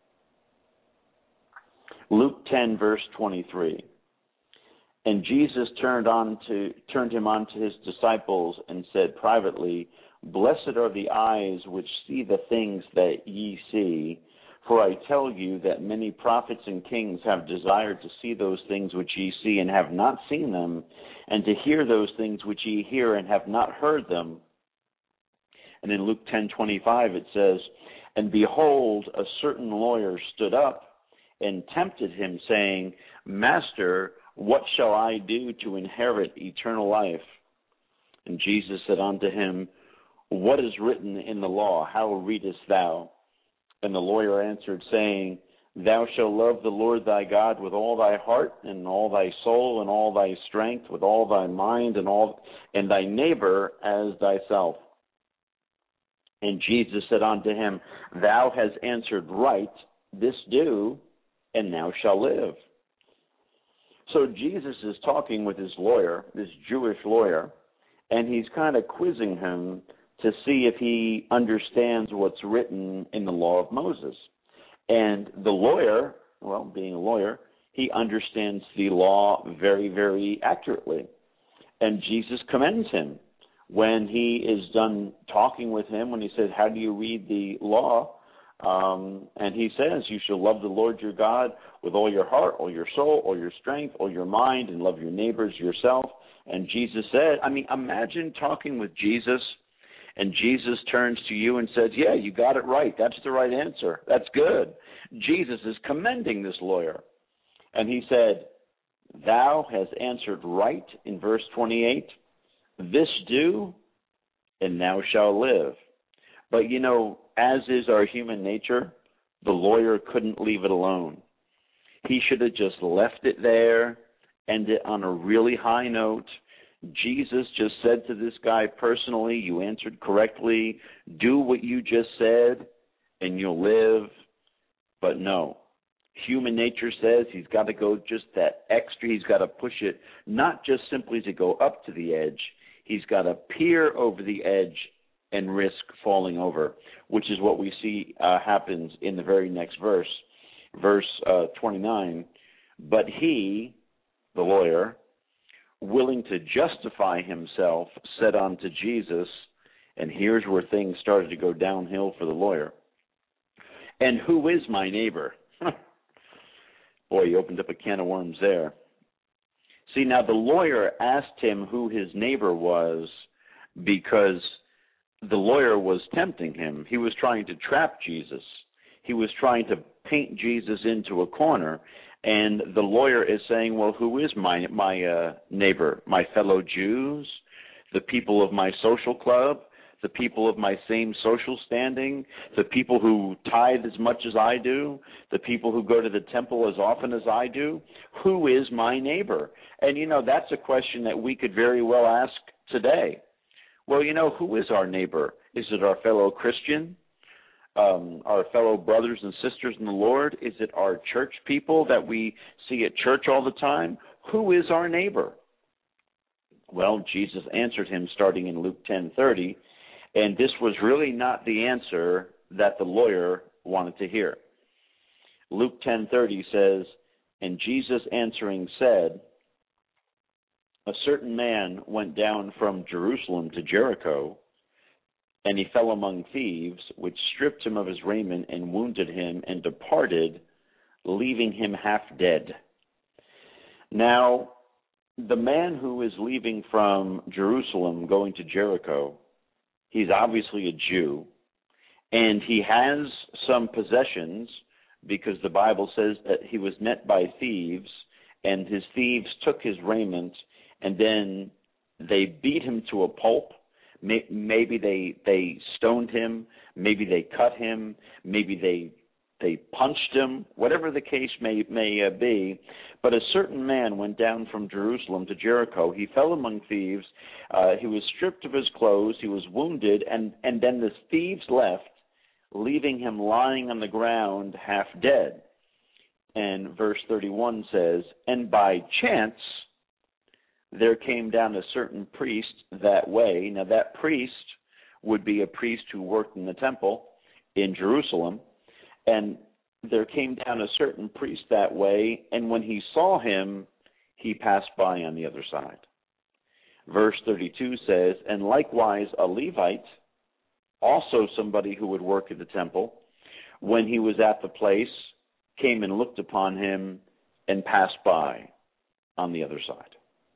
Luke ten, verse twenty-three. And Jesus turned on to turned him on to his disciples and said privately, "Blessed are the eyes which see the things that ye see. For I tell you that many prophets and kings have desired to see those things which ye see and have not seen them, and to hear those things which ye hear and have not heard them." And in Luke ten twenty-five it says, "And behold, a certain lawyer stood up and tempted him, saying, Master, what shall I do to inherit eternal life? And Jesus said unto him, what is written in the law? How readest thou? And the lawyer answered, saying, Thou shalt love the Lord thy God with all thy heart and all thy soul and all thy strength, with all thy mind and all, and thy neighbor as thyself. And Jesus said unto him, Thou hast answered right, this do, and thou shalt live. So Jesus is talking with his lawyer, this Jewish lawyer, and he's kind of quizzing him to see if he understands what's written in the law of Moses. And the lawyer, well, being a lawyer, he understands the law very, very accurately. And Jesus commends him when he is done talking with him, when he says, How do you read the law? Um, and he says, You shall love the Lord your God with all your heart, all your soul, all your strength, all your mind, and love your neighbors yourself. And Jesus said, I mean, imagine talking with Jesus, and Jesus turns to you and says, Yeah, you got it right. That's the right answer. That's good. Jesus is commending this lawyer. And he said, Thou hast answered right in verse twenty-eight. This do, and thou shalt live. But, you know, as is our human nature, the lawyer couldn't leave it alone. He should have just left it there, end it on a really high note. Jesus just said to this guy personally, you answered correctly, do what you just said, and you'll live. But no, human nature says he's got to go just that extra. He's got to push it, not just simply to go up to the edge. He's got to peer over the edge and risk falling over, which is what we see uh, happens in the very next verse, verse uh, twenty-nine. But he, the lawyer, willing to justify himself, said unto Jesus, and here's where things started to go downhill for the lawyer, and who is my neighbor? Boy, he opened up a can of worms there. See, now the lawyer asked him who his neighbor was because the lawyer was tempting him. He was trying to trap Jesus. He was trying to paint Jesus into a corner. And the lawyer is saying, well, who is my my uh, neighbor? My fellow Jews? The people of my social club? The people of my same social standing? The people who tithe as much as I do? The people who go to the temple as often as I do? Who is my neighbor? And, you know, that's a question that we could very well ask today. Well, you know, who is our neighbor? Is it our fellow Christian? Um, our fellow brothers and sisters in the Lord? Is it our church people that we see at church all the time? Who is our neighbor? Well, Jesus answered him starting in Luke ten thirty, and this was really not the answer that the lawyer wanted to hear. Luke ten thirty says, and Jesus answering said, a certain man went down from Jerusalem to Jericho, and he fell among thieves, which stripped him of his raiment and wounded him and departed, leaving him half dead. Now, the man who is leaving from Jerusalem going to Jericho, he's obviously a Jew, and he has some possessions because the Bible says that he was met by thieves, and his thieves took his raiment, and then they beat him to a pulp. Maybe they they stoned him, maybe they cut him, maybe they they punched him, whatever the case may may uh, be. But a certain man went down from Jerusalem to Jericho. He fell among thieves. Uh, he was stripped of his clothes. He was wounded, and, and then the thieves left, leaving him lying on the ground half dead. And verse thirty-one says, and by chance there came down a certain priest that way. Now that priest would be a priest who worked in the temple in Jerusalem. And there came down a certain priest that way, and when he saw him, he passed by on the other side. Verse thirty-two says, and likewise a Levite, also somebody who would work at the temple, when he was at the place, came and looked upon him and passed by on the other side.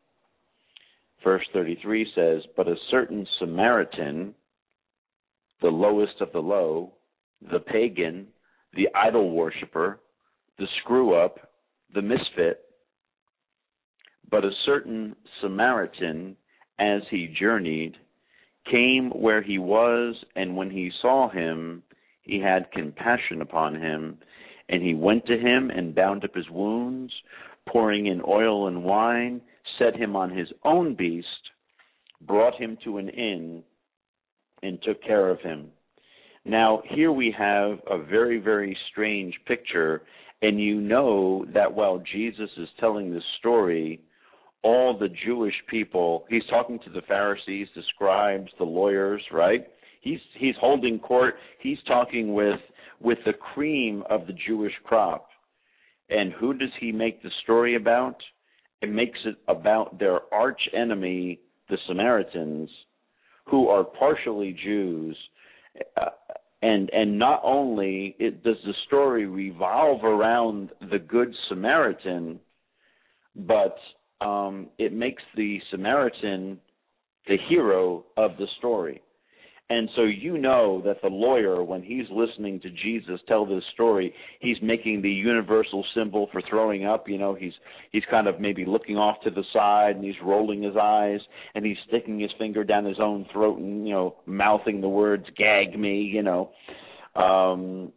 Verse thirty-three says, but a certain Samaritan, the lowest of the low, the pagan, the idol worshiper, the screw-up, the misfit, but a certain Samaritan, as he journeyed, came where he was, and when he saw him, he had compassion upon him, and he went to him and bound up his wounds, pouring in oil and wine, set him on his own beast, brought him to an inn, and took care of him. Now, here we have a very, very strange picture, and you know that while Jesus is telling this story, all the Jewish people, he's talking to the Pharisees, the scribes, the lawyers, right? He's he's holding court. He's talking with with the cream of the Jewish crop. And who does he make the story about? It makes it about their arch enemy, the Samaritans, who are partially Jews. Uh, and and not only it, does the story revolve around the Good Samaritan, but um, it makes the Samaritan the hero of the story. And so you know that the lawyer, when he's listening to Jesus tell this story, he's making the universal symbol for throwing up. You know, he's he's kind of maybe looking off to the side, and he's rolling his eyes, and he's sticking his finger down his own throat and, you know, mouthing the words, gag me, you know. Um,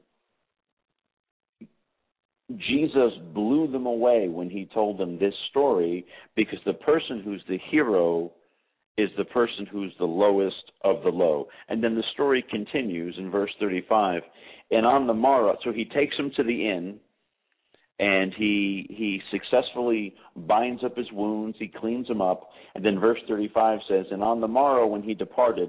Jesus blew them away when he told them this story, because the person who's the hero is the person who's the lowest of the low. And then the story continues in verse thirty-five. And on the morrow, so he takes him to the inn, and he he successfully binds up his wounds, he cleans them up, and then verse thirty-five says, and on the morrow when he departed.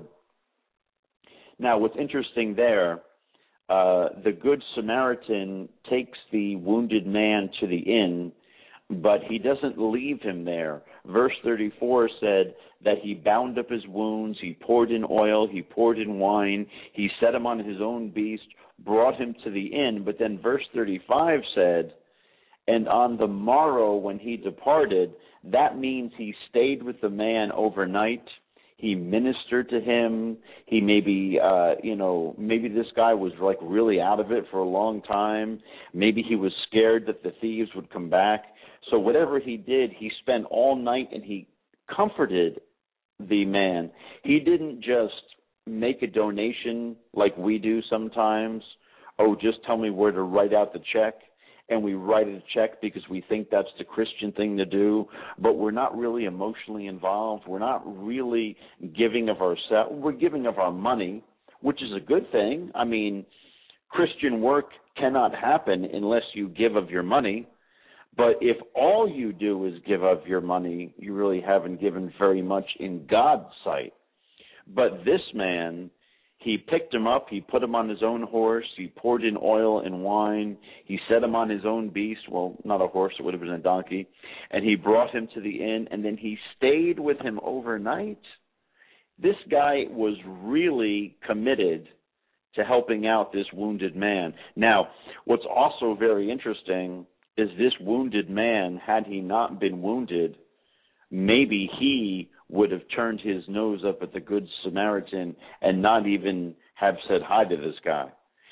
Now what's interesting there, uh, the Good Samaritan takes the wounded man to the inn, but he doesn't leave him there. Verse thirty-four said that he bound up his wounds, he poured in oil, he poured in wine, he set him on his own beast, brought him to the inn. But then verse thirty-five said, and on the morrow when he departed, that means he stayed with the man overnight. He ministered to him. He maybe, uh, you know, maybe this guy was like really out of it for a long time. Maybe he was scared that the thieves would come back. So whatever he did, he spent all night and he comforted the man. He didn't just make a donation like we do sometimes. Oh, just tell me where to write out the check. And we write a check because we think that's the Christian thing to do, but we're not really emotionally involved. We're not really giving of ourselves. We're giving of our money, which is a good thing. I mean, Christian work cannot happen unless you give of your money. But if all you do is give of your money, you really haven't given very much in God's sight. But this man, he picked him up, he put him on his own horse, he poured in oil and wine, he set him on his own beast, well, not a horse, it would have been a donkey, and he brought him to the inn, and then he stayed with him overnight. This guy was really committed to helping out this wounded man. Now, what's also very interesting is this wounded man, had he not been wounded, maybe he would have turned his nose up at the Good Samaritan and not even have said hi to this guy.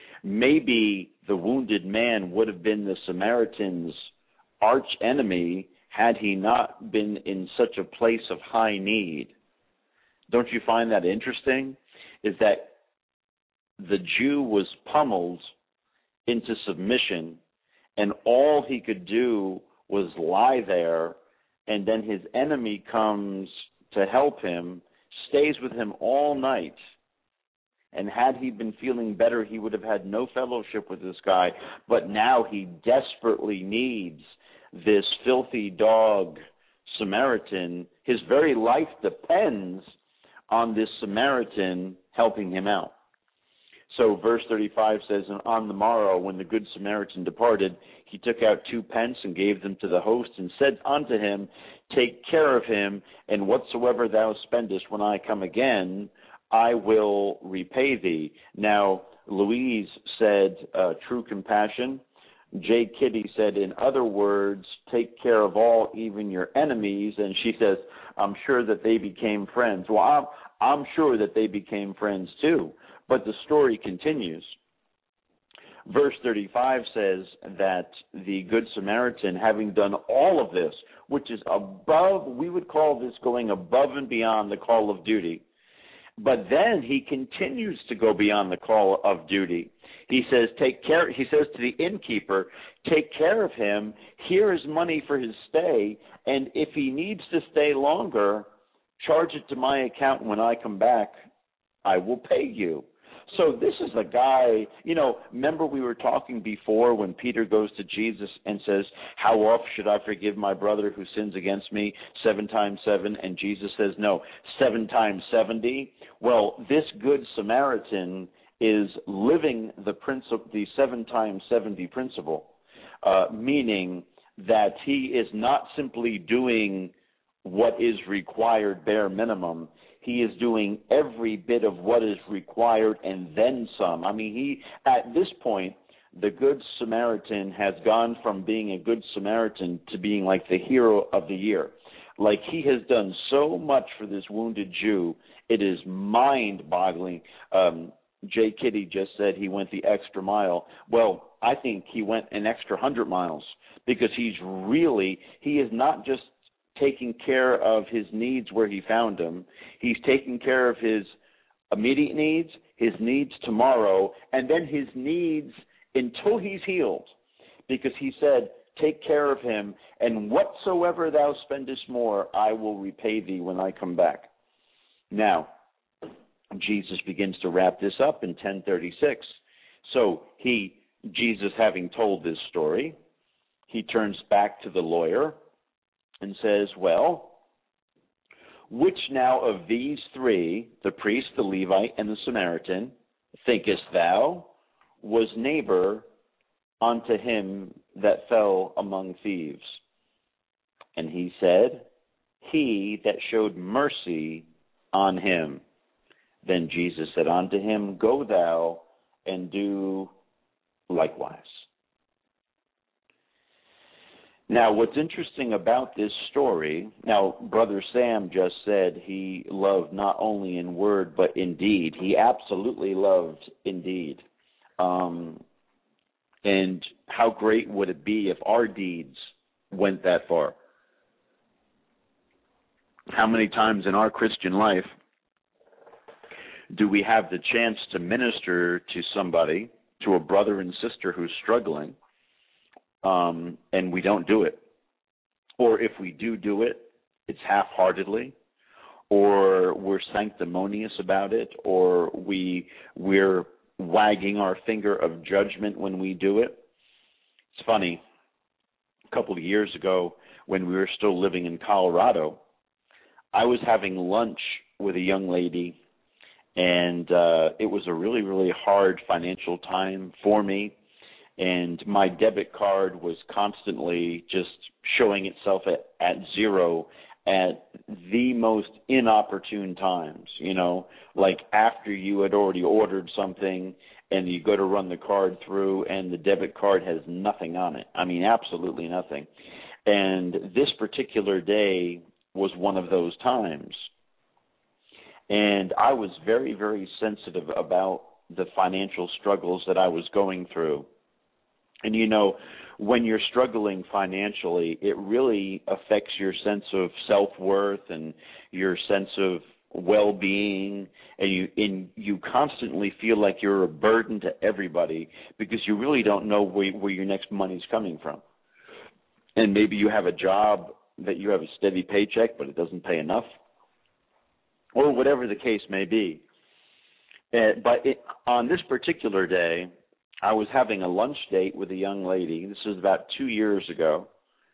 Maybe the wounded man would have been the Samaritan's arch enemy had he not been in such a place of high need. Don't you find that interesting? Is that the Jew was pummeled into submission, and all he could do was lie there, and then his enemy comes to help him, stays with him all night. And had he been feeling better, he would have had no fellowship with this guy. But now he desperately needs this filthy dog Samaritan. His very life depends on this Samaritan helping him out. So verse thirty-five says, and on the morrow, when the Good Samaritan departed, he took out two pence and gave them to the host, and said unto him, take care of him, and whatsoever thou spendest when I come again, I will repay thee. Now, Louise said, uh, true compassion. J. Kitty said, in other words, take care of all, even your enemies. And she says, I'm sure that they became friends. Well, I'm, I'm sure that they became friends too. But the story continues. Verse thirty-five says that the Good Samaritan, having done all of this, which is above, we would call this going above and beyond the call of duty. But then he continues to go beyond the call of duty. He says, take care, he says to the innkeeper, take care of him. Here is money for his stay. And if he needs to stay longer, charge it to my account. When I come back, I will pay you. So this is a guy, you know, remember we were talking before when Peter goes to Jesus and says, how oft should I forgive my brother who sins against me? Seven times seven. And Jesus says, no, seven times seventy. Well, this good Samaritan is living the principle, the seven times seventy principle, uh, meaning that he is not simply doing what is required bare minimum. He is doing every bit of what is required and then some. I mean, he, at this point, the Good Samaritan has gone from being a Good Samaritan to being like the hero of the year. Like, he has done so much for this wounded Jew, it is mind-boggling. Um, Jay Kitty just said he went the extra mile. Well, I think he went an extra hundred miles because he's really, he is not just taking care of his needs where he found them. He's taking care of his immediate needs, his needs tomorrow, and then his needs until he's healed. Because he said, take care of him, and whatsoever thou spendest more, I will repay thee when I come back. Now, Jesus begins to wrap this up in ten thirty-six. So he, Jesus having told this story, he turns back to the lawyer and says, well, which now of these three, the priest, the Levite, and the Samaritan, thinkest thou was neighbor unto him that fell among thieves? And he said, he that showed mercy on him. Then Jesus said unto him, go thou and do likewise. Now, what's interesting about this story, now, Brother Sam just said he loved not only in word, but in deed. He absolutely loved in deed. Um, and how great would it be if our deeds went that far? How many times in our Christian life do we have the chance to minister to somebody, to a brother and sister who's struggling, Um, and we don't do it? Or if we do do it, it's half-heartedly, or we're sanctimonious about it, or we, we're wagging our finger of judgment when we do it. It's funny, a couple of years ago when we were still living in Colorado, I was having lunch with a young lady, and uh, it was a really, really hard financial time for me. And my debit card was constantly just showing itself at, at zero at the most inopportune times, you know, like after you had already ordered something and you go to run the card through and the debit card has nothing on it. I mean, absolutely nothing. And this particular day was one of those times. And I was very, very sensitive about the financial struggles that I was going through. And, you know, when you're struggling financially, it really affects your sense of self-worth and your sense of well-being, and you and you constantly feel like you're a burden to everybody because you really don't know where, where your next money's coming from. And maybe you have a job that you have a steady paycheck, but it doesn't pay enough, or whatever the case may be. Uh, but it, on this particular day, I was having a lunch date with a young lady. This was about two years ago.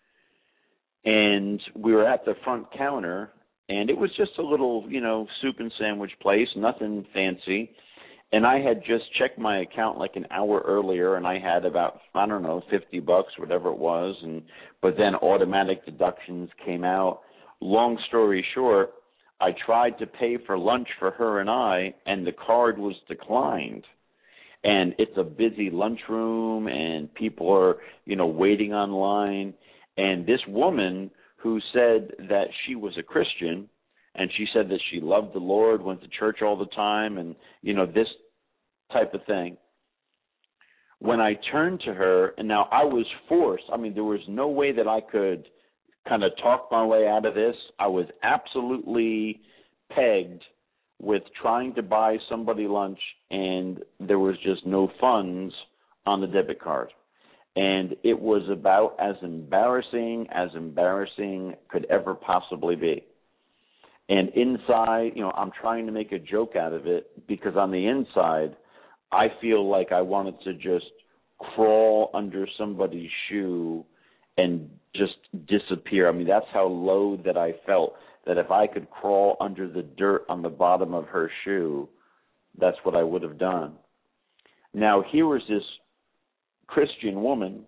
And we were at the front counter, and it was just a little, you know, soup and sandwich place, nothing fancy. And I had just checked my account like an hour earlier, and I had about, I don't know, fifty bucks, whatever it was. And but then automatic deductions came out. Long story short, I tried to pay for lunch for her and I, and the card was declined. And it's a busy lunchroom, and people are, you know, waiting online. And this woman who said that she was a Christian, and she said that she loved the Lord, went to church all the time, and, you know, this type of thing. When I turned to her, and now I was forced, I mean, there was no way that I could kind of talk my way out of this. I was absolutely pegged with trying to buy somebody lunch, and there was just no funds on the debit card. And it was about as embarrassing as embarrassing could ever possibly be. And inside, you know, I'm trying to make a joke out of it because on the inside, I feel like I wanted to just crawl under somebody's shoe and just disappear. I mean, that's how low that I felt, that if I could crawl under the dirt on the bottom of her shoe, that's what I would have done. Now, here was this Christian woman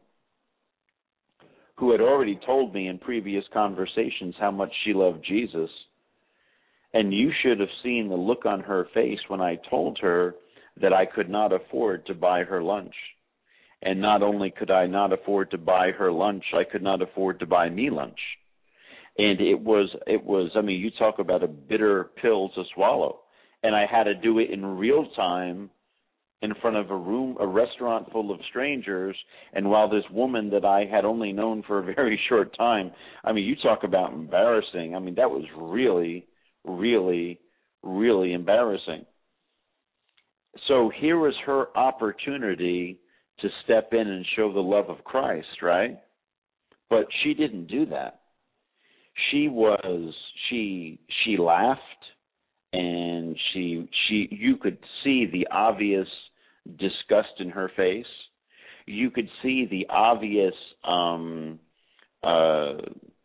who had already told me in previous conversations how much she loved Jesus, and you should have seen the look on her face when I told her that I could not afford to buy her lunch. And not only could I not afford to buy her lunch, I could not afford to buy me lunch. And it was, it was, I mean, you talk about a bitter pill to swallow. And I had to do it in real time in front of a room, a restaurant full of strangers. And while this woman that I had only known for a very short time, I mean, you talk about embarrassing. I mean, that was really, really, really embarrassing. So here was her opportunity to step in and show the love of Christ, right? But she didn't do that. She was, she, she laughed, and she, she, you could see the obvious disgust in her face. You could see the obvious, um, uh,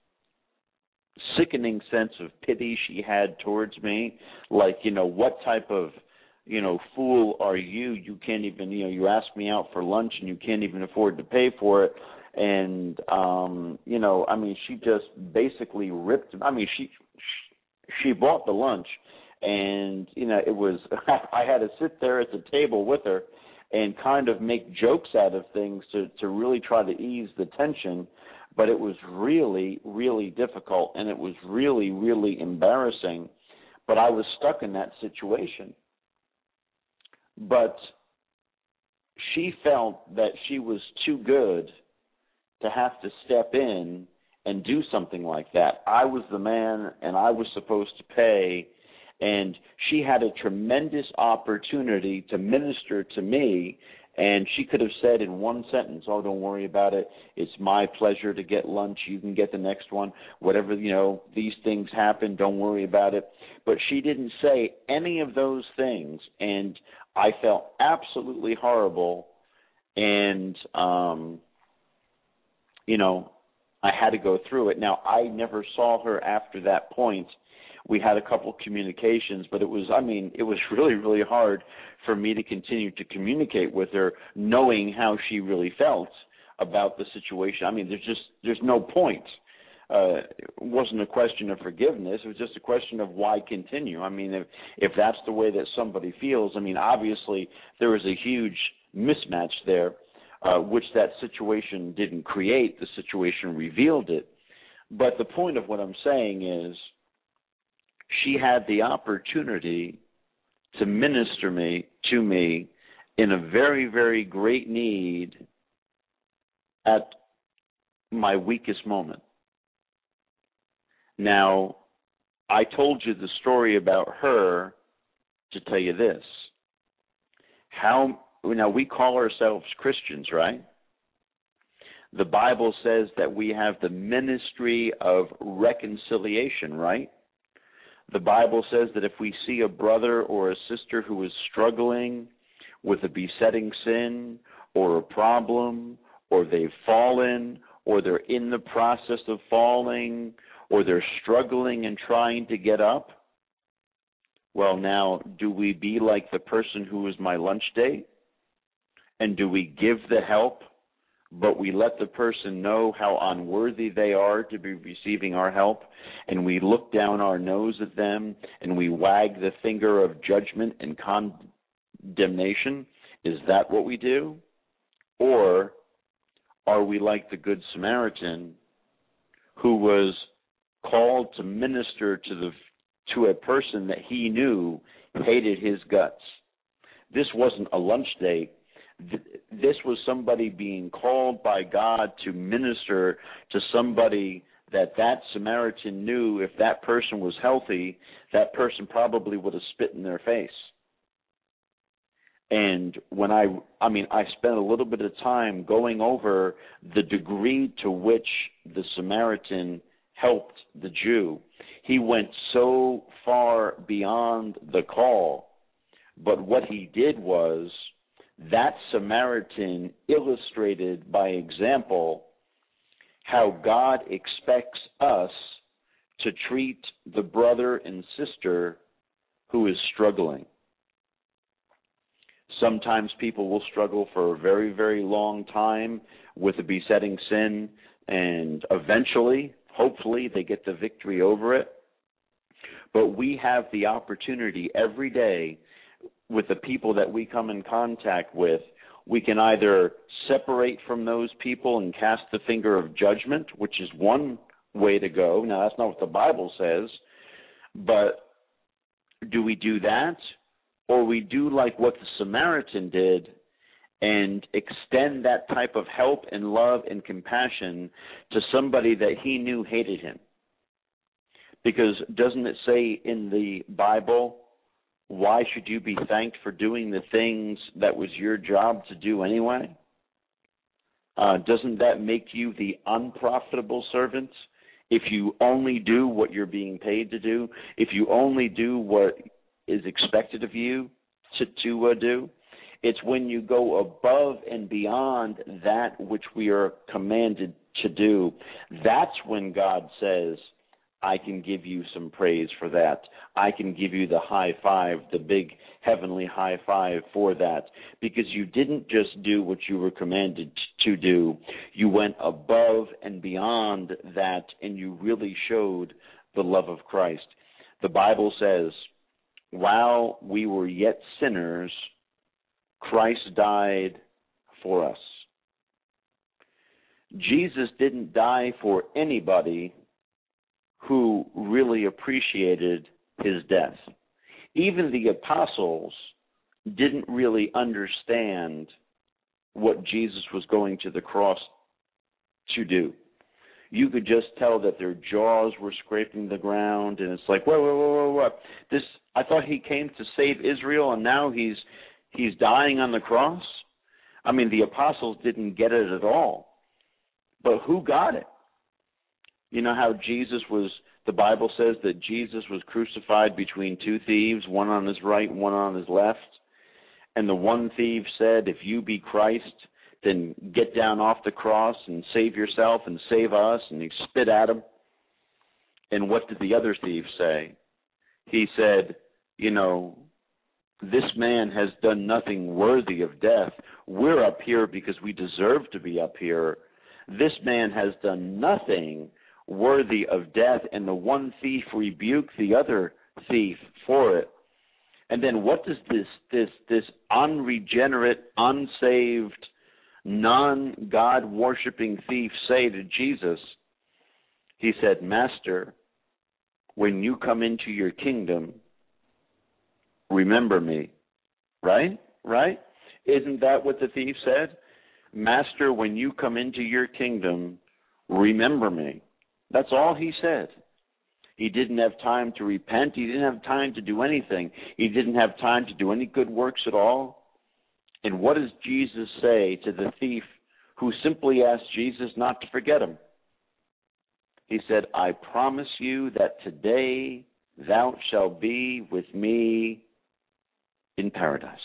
sickening sense of pity she had towards me. Like, you know, what type of, you know, fool are you? You can't even, you know, you ask me out for lunch and you can't even afford to pay for it. And, um, you know, I mean, she just basically ripped, I mean, she, she bought the lunch, and, you know, it was, I had to sit there at the table with her and kind of make jokes out of things to, to really try to ease the tension. But it was really, really difficult, and it was really, really embarrassing. But I was stuck in that situation. But she felt that she was too good to have to step in and do something like that. I was the man, and I was supposed to pay, and she had a tremendous opportunity to minister to me, and she could have said in one sentence, oh, don't worry about it. It's my pleasure to get lunch. You can get the next one. Whatever, you know, these things happen. Don't worry about it. But she didn't say any of those things, and I felt absolutely horrible, and, um, you know, I had to go through it. Now, I never saw her after that point. We had a couple communications, but it was, I mean, it was really, really hard for me to continue to communicate with her, knowing how she really felt about the situation. I mean, there's just, there's no point. Uh, it wasn't a question of forgiveness. It was just a question of why continue. I mean, if, if that's the way that somebody feels, I mean, obviously there was a huge mismatch there, uh, which that situation didn't create. The situation revealed it. But the point of what I'm saying is, she had the opportunity to minister me to me in a very, very great need at my weakest moment. Now, I told you the story about her to tell you this. How, now we call ourselves Christians, right? The Bible says that we have the ministry of reconciliation, right? The Bible says that if we see a brother or a sister who is struggling with a besetting sin or a problem, or they've fallen, or they're in the process of falling, or they're struggling and trying to get up, well, now, do we be like the person who was my lunch date? And do we give the help, but we let the person know how unworthy they are to be receiving our help, and we look down our nose at them, and we wag the finger of judgment and condemnation? Is that what we do? Or are we like the Good Samaritan who was called to minister to the to a person that he knew hated his guts? This wasn't a lunch date. This was somebody being called by God to minister to somebody that that Samaritan knew if that person was healthy, that person probably would have spit in their face. And when I, I mean, I spent a little bit of time going over the degree to which the Samaritan helped the Jew. He went so far beyond the call, but what he did was that Samaritan illustrated by example how God expects us to treat the brother and sister who is struggling. Sometimes people will struggle for a very, very long time with a besetting sin, and eventually, hopefully, they get the victory over it. But we have the opportunity every day with the people that we come in contact with. We can either separate from those people and cast the finger of judgment, which is one way to go. Now, that's not what the Bible says, but do we do that? Or we do like what the Samaritan did and extend that type of help and love and compassion to somebody that he knew hated him? Because doesn't it say in the Bible, why should you be thanked for doing the things that was your job to do anyway? Uh, doesn't that make you the unprofitable servant if you only do what you're being paid to do, if you only do what is expected of you to, to uh, do? It's when you go above and beyond that which we are commanded to do. That's when God says, I can give you some praise for that. I can give you the high five, the big heavenly high five for that, because you didn't just do what you were commanded to do. You went above and beyond that, and you really showed the love of Christ. The Bible says, while we were yet sinners, Christ died for us. Jesus didn't die for anybody who really appreciated his death. Even the apostles didn't really understand what Jesus was going to the cross to do. You could just tell that their jaws were scraping the ground, and it's like, whoa, whoa, whoa, whoa, whoa. This, I thought he came to save Israel, and now he's he's dying on the cross? I mean, the apostles didn't get it at all. But who got it? You know how Jesus was, the Bible says that Jesus was crucified between two thieves, one on his right and one on his left. And the one thief said, if you be Christ, then get down off the cross and save yourself and save us. And he spit at him. And what did the other thief say? He said, you know, this man has done nothing worthy of death. We're up here because we deserve to be up here. This man has done nothing worthy of death. And the one thief rebuked the other thief for it. And then what does this this this unregenerate, unsaved, non-God worshiping thief say to Jesus? He said, Master, when you come into your kingdom, remember me. Right? Right? Isn't that what the thief said? Master, when you come into your kingdom, remember me. That's all he said. He didn't have time to repent. He didn't have time to do anything. He didn't have time to do any good works at all. And what does Jesus say to the thief who simply asked Jesus not to forget him? He said, I promise you that today thou shalt be with me in paradise.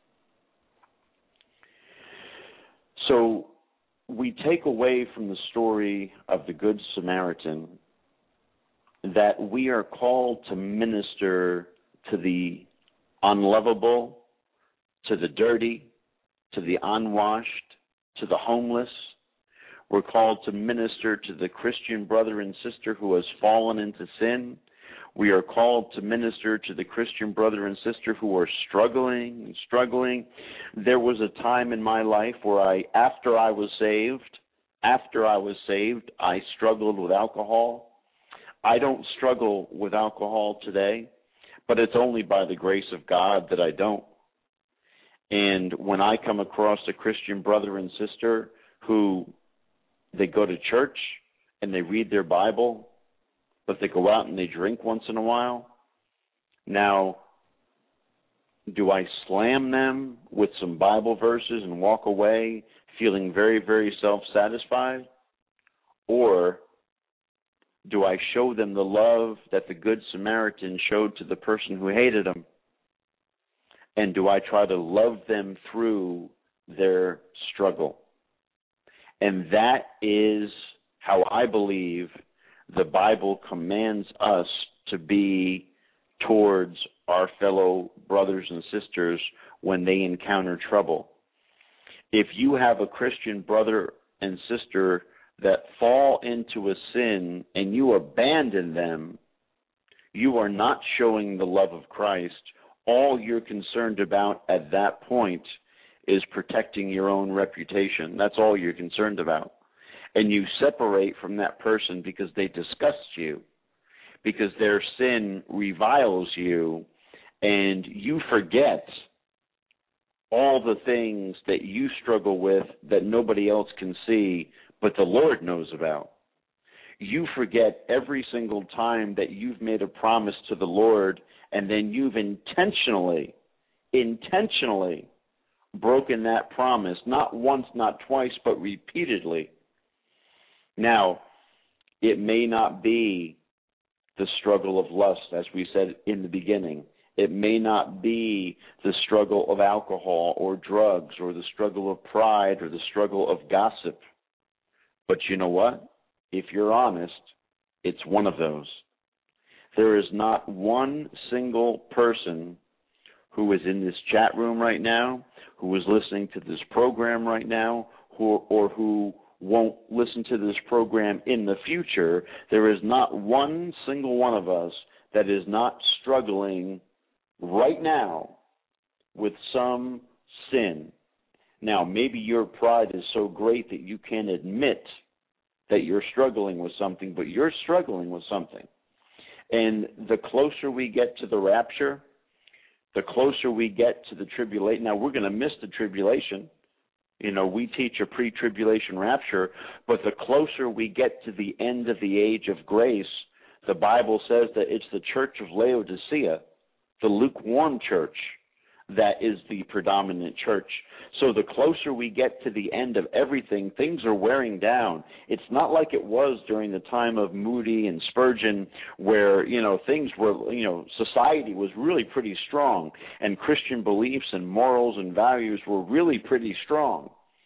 So we take away from the story of the Good Samaritan that we are called to minister to the unlovable, to the dirty, to the unwashed, to the homeless. We're called to minister to the Christian brother and sister who has fallen into sin. We are called to minister to the Christian brother and sister who are struggling and struggling. There was a time in my life where I, after I was saved, after I was saved, I struggled with alcohol. I don't struggle with alcohol today, but it's only by the grace of God that I don't. And when I come across a Christian brother and sister who they go to church and they read their Bible, but they go out and they drink once in a while. Now, do I slam them with some Bible verses and walk away feeling very, very self-satisfied? Or do I show them the love that the Good Samaritan showed to the person who hated him? And do I try to love them through their struggle? And that is how I believe the Bible commands us to be towards our fellow brothers and sisters when they encounter trouble. If you have a Christian brother and sister that fall into a sin and you abandon them, you are not showing the love of Christ. All you're concerned about at that point is protecting your own reputation. That's all you're concerned about. And you separate from that person because they disgust you, because their sin reviles you, and you forget all the things that you struggle with that nobody else can see, but the Lord knows about. You forget every single time that you've made a promise to the Lord and then you've intentionally, intentionally broken that promise, not once, not twice, but repeatedly. Now, it may not be the struggle of lust, as we said in the beginning. It may not be the struggle of alcohol or drugs or the struggle of pride or the struggle of gossip. But you know what? If you're honest, it's one of those. There is not one single person who is in this chat room right now, who is listening to this program right now, who, or who won't listen to this program in the future. There is not one single one of us that is not struggling right now with some sin. Now, maybe your pride is so great that you can't admit that you're struggling with something, but you're struggling with something. And the closer we get to the rapture, the closer we get to the tribulation. Now, we're going to miss the tribulation. You know, we teach a pre-tribulation rapture, but the closer we get to the end of the age of grace, the Bible says that it's the church of Laodicea, the lukewarm church, that is the predominant church. So the closer we get to the end of everything, things are wearing down. It's not like it was during the time of Moody and Spurgeon where, you know, things were, you know, society was really pretty strong and Christian beliefs and morals and values were really pretty strong.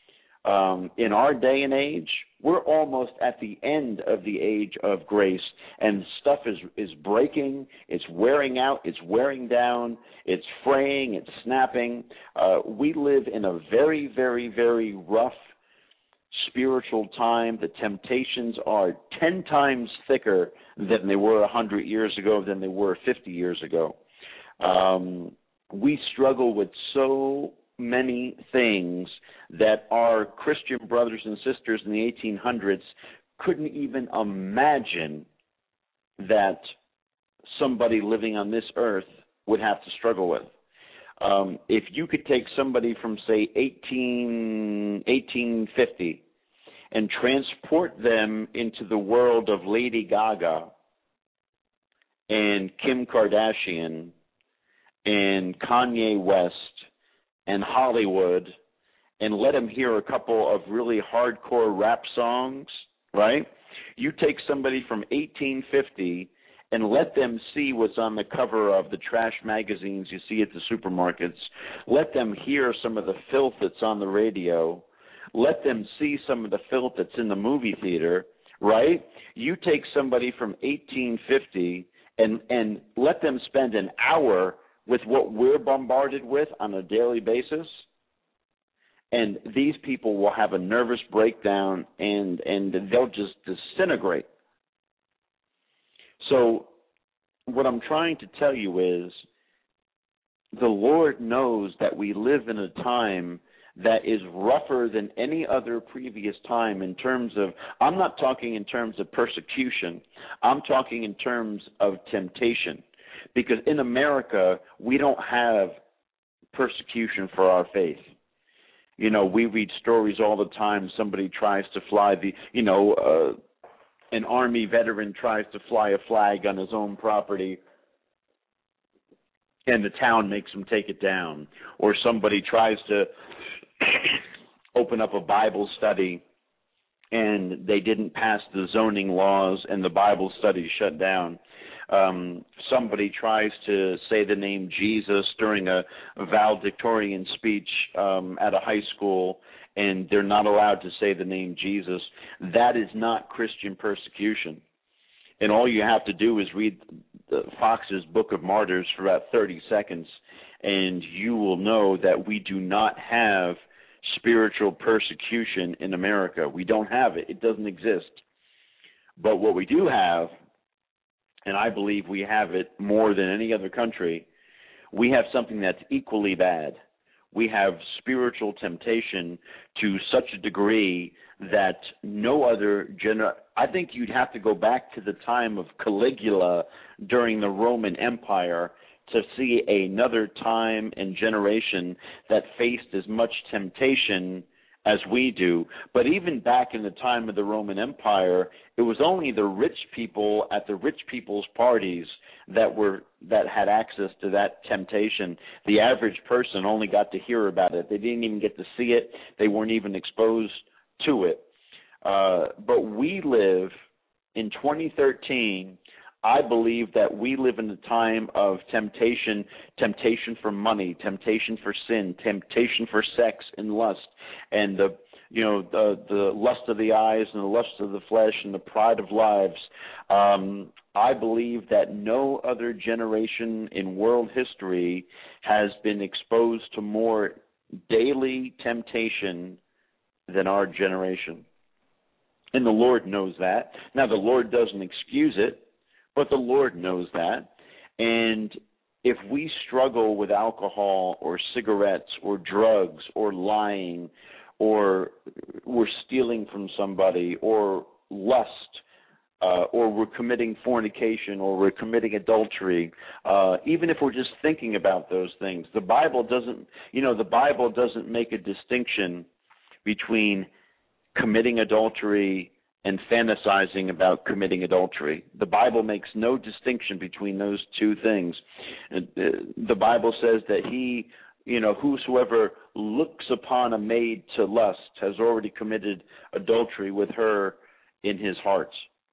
Um, in our day and age, we're almost at the end of the age of grace, and stuff is is breaking, it's wearing out, it's wearing down, it's fraying, it's snapping. Uh, we live in a very, very, very rough spiritual time. The temptations are ten times thicker than they were one hundred years ago, than they were fifty years ago. Um, we struggle with so many things that our Christian brothers and sisters in the eighteen hundreds couldn't even imagine that somebody living on this earth would have to struggle with. Um, if you could take somebody from, say, eighteen, eighteen fifty and transport them into the world of Lady Gaga and Kim Kardashian and Kanye West and Hollywood, and let them hear a couple of really hardcore rap songs, right? You take somebody from eighteen fifty and let them see what's on the cover of the trash magazines you see at the supermarkets. Let them hear some of the filth that's on the radio. Let them see some of the filth that's in the movie theater, right? You take somebody from eighteen fifty and, and let them spend an hour with what we're bombarded with on a daily basis, and these people will have a nervous breakdown and, and they'll just disintegrate. So what I'm trying to tell you is the Lord knows that we live in a time that is rougher than any other previous time in terms of, I'm not talking in terms of persecution, I'm talking in terms of temptation. Because in America, we don't have persecution for our faith. You know, we read stories all the time. Somebody tries to fly the, you know, uh, an Army veteran tries to fly a flag on his own property and the town makes him take it down, or somebody tries to open up a Bible study and they didn't pass the zoning laws and the Bible study shut down. Um, somebody tries to say the name Jesus during a, a valedictorian speech um, at a high school and they're not allowed to say the name Jesus. That is not Christian persecution. And all you have to do is read the Fox's Book of Martyrs for about thirty seconds, and you will know that we do not have spiritual persecution in America. We don't have it. It doesn't exist. But what we do have, and I believe we have it more than any other country, we have something that's equally bad. We have spiritual temptation to such a degree that no other gener- I think you'd have to go back to the time of Caligula during the Roman Empire to see another time and generation that faced as much temptation as we do. But even back in the time of the Roman Empire, it was only the rich people at the rich people's parties that were that had access to that temptation. The average person only got to hear about it. They didn't even get to see it. They weren't even exposed to it. Uh, but we live in twenty thirteen. I believe that we live in a time of temptation, temptation for money, temptation for sin, temptation for sex and lust, and the you know the the lust of the eyes and the lust of the flesh and the pride of lives. Um, I believe that no other generation in world history has been exposed to more daily temptation than our generation. And the Lord knows that. Now, the Lord doesn't excuse it, but the Lord knows that. And if we struggle with alcohol or cigarettes or drugs or lying or we're stealing from somebody or lust uh, or we're committing fornication or we're committing adultery, uh, even if we're just thinking about those things, the Bible doesn't, you know, the Bible doesn't make a distinction between committing adultery and fantasizing about committing adultery. The Bible makes no distinction between those two things. The Bible says that he, you know, whosoever looks upon a maid to lust has already committed adultery with her in his heart.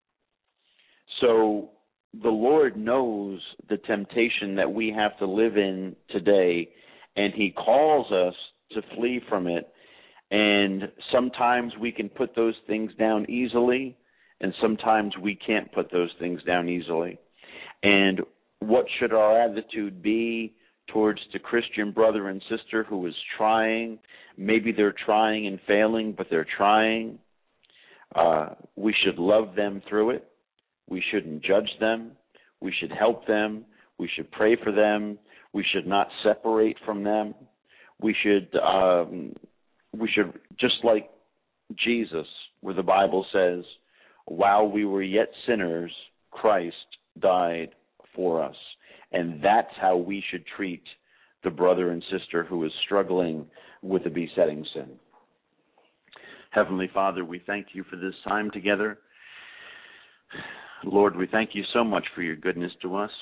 So the Lord knows the temptation that we have to live in today, and he calls us to flee from it. And sometimes we can put those things down easily, and sometimes we can't put those things down easily. And what should our attitude be towards the Christian brother and sister who is trying? Maybe they're trying and failing, but they're trying. Uh, we should love them through it. We shouldn't judge them. We should help them. We should pray for them. We should not separate from them. We should... Um, We should, just like Jesus, where the Bible says, while we were yet sinners, Christ died for us. And that's how we should treat the brother and sister who is struggling with a besetting sin. Heavenly Father, we thank you for this time together. Lord, we thank you so much for your goodness to us.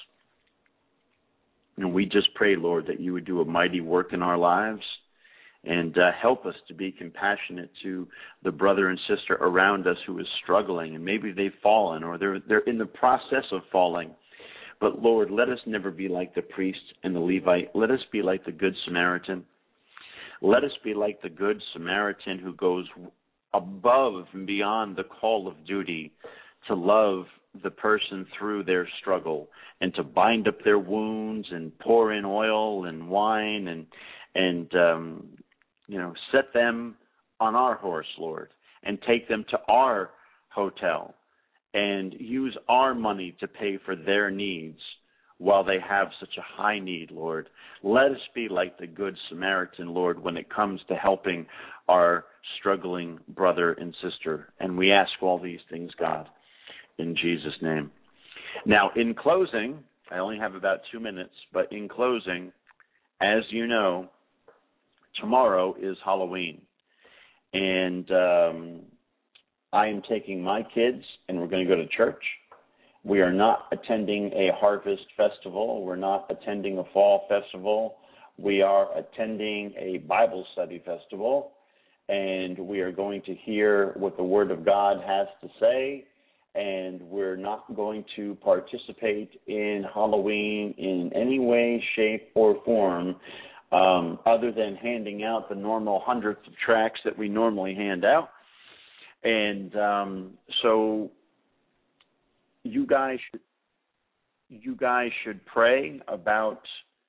And we just pray, Lord, that you would do a mighty work in our lives. And uh, help us to be compassionate to the brother and sister around us who is struggling, and maybe they've fallen or they're they're in the process of falling. But Lord, let us never be like the priest and the Levite. Let us be like the Good Samaritan. Let us be like the Good Samaritan who goes above and beyond the call of duty to love the person through their struggle and to bind up their wounds and pour in oil and wine and and um, you know, set them on our horse, Lord, and take them to our hotel and use our money to pay for their needs while they have such a high need, Lord. Let us be like the Good Samaritan, Lord, when it comes to helping our struggling brother and sister. And we ask all these things, God, in Jesus' name. Now, in closing, I only have about two minutes, but in closing, as you know, tomorrow is Halloween, and um, I am taking my kids and we're going to go to church. We are not attending a harvest festival. We're not attending a fall festival. We are attending a Bible study festival, and we are going to hear what the Word of God has to say, and we're not going to participate in Halloween in any way, shape, or form, um, other than handing out the normal hundreds of tracts that we normally hand out. And um, so you guys should, you guys should pray about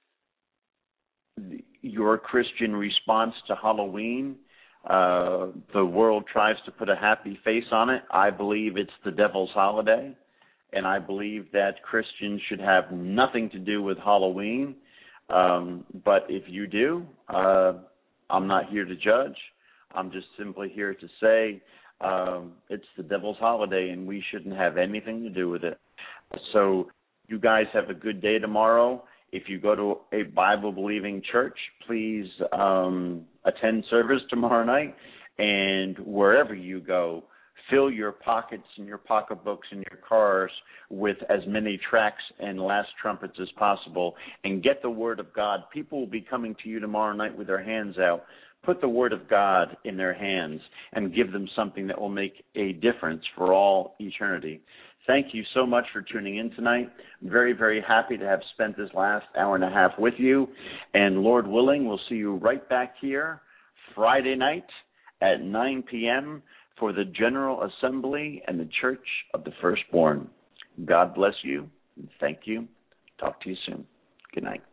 the, your Christian response to Halloween. Uh, the world tries to put a happy face on it. I believe it's the devil's holiday, and I believe that Christians should have nothing to do with Halloween. Um, but if you do, uh, I'm not here to judge. I'm just simply here to say um, it's the devil's holiday, and we shouldn't have anything to do with it. So you guys have a good day tomorrow. If you go to a Bible-believing church, please um, attend service tomorrow night. And wherever you go, fill your pockets and your pocketbooks and your cars with as many tracts and last trumpets as possible, and get the Word of God. People will be coming to you tomorrow night with their hands out. Put the Word of God in their hands and give them something that will make a difference for all eternity. Thank you so much for tuning in tonight. I'm very, very happy to have spent this last hour and a half with you. And Lord willing, we'll see you right back here Friday night at nine p.m. for the General Assembly and the Church of the Firstborn. God bless you, and thank you. Talk to you soon. Good night.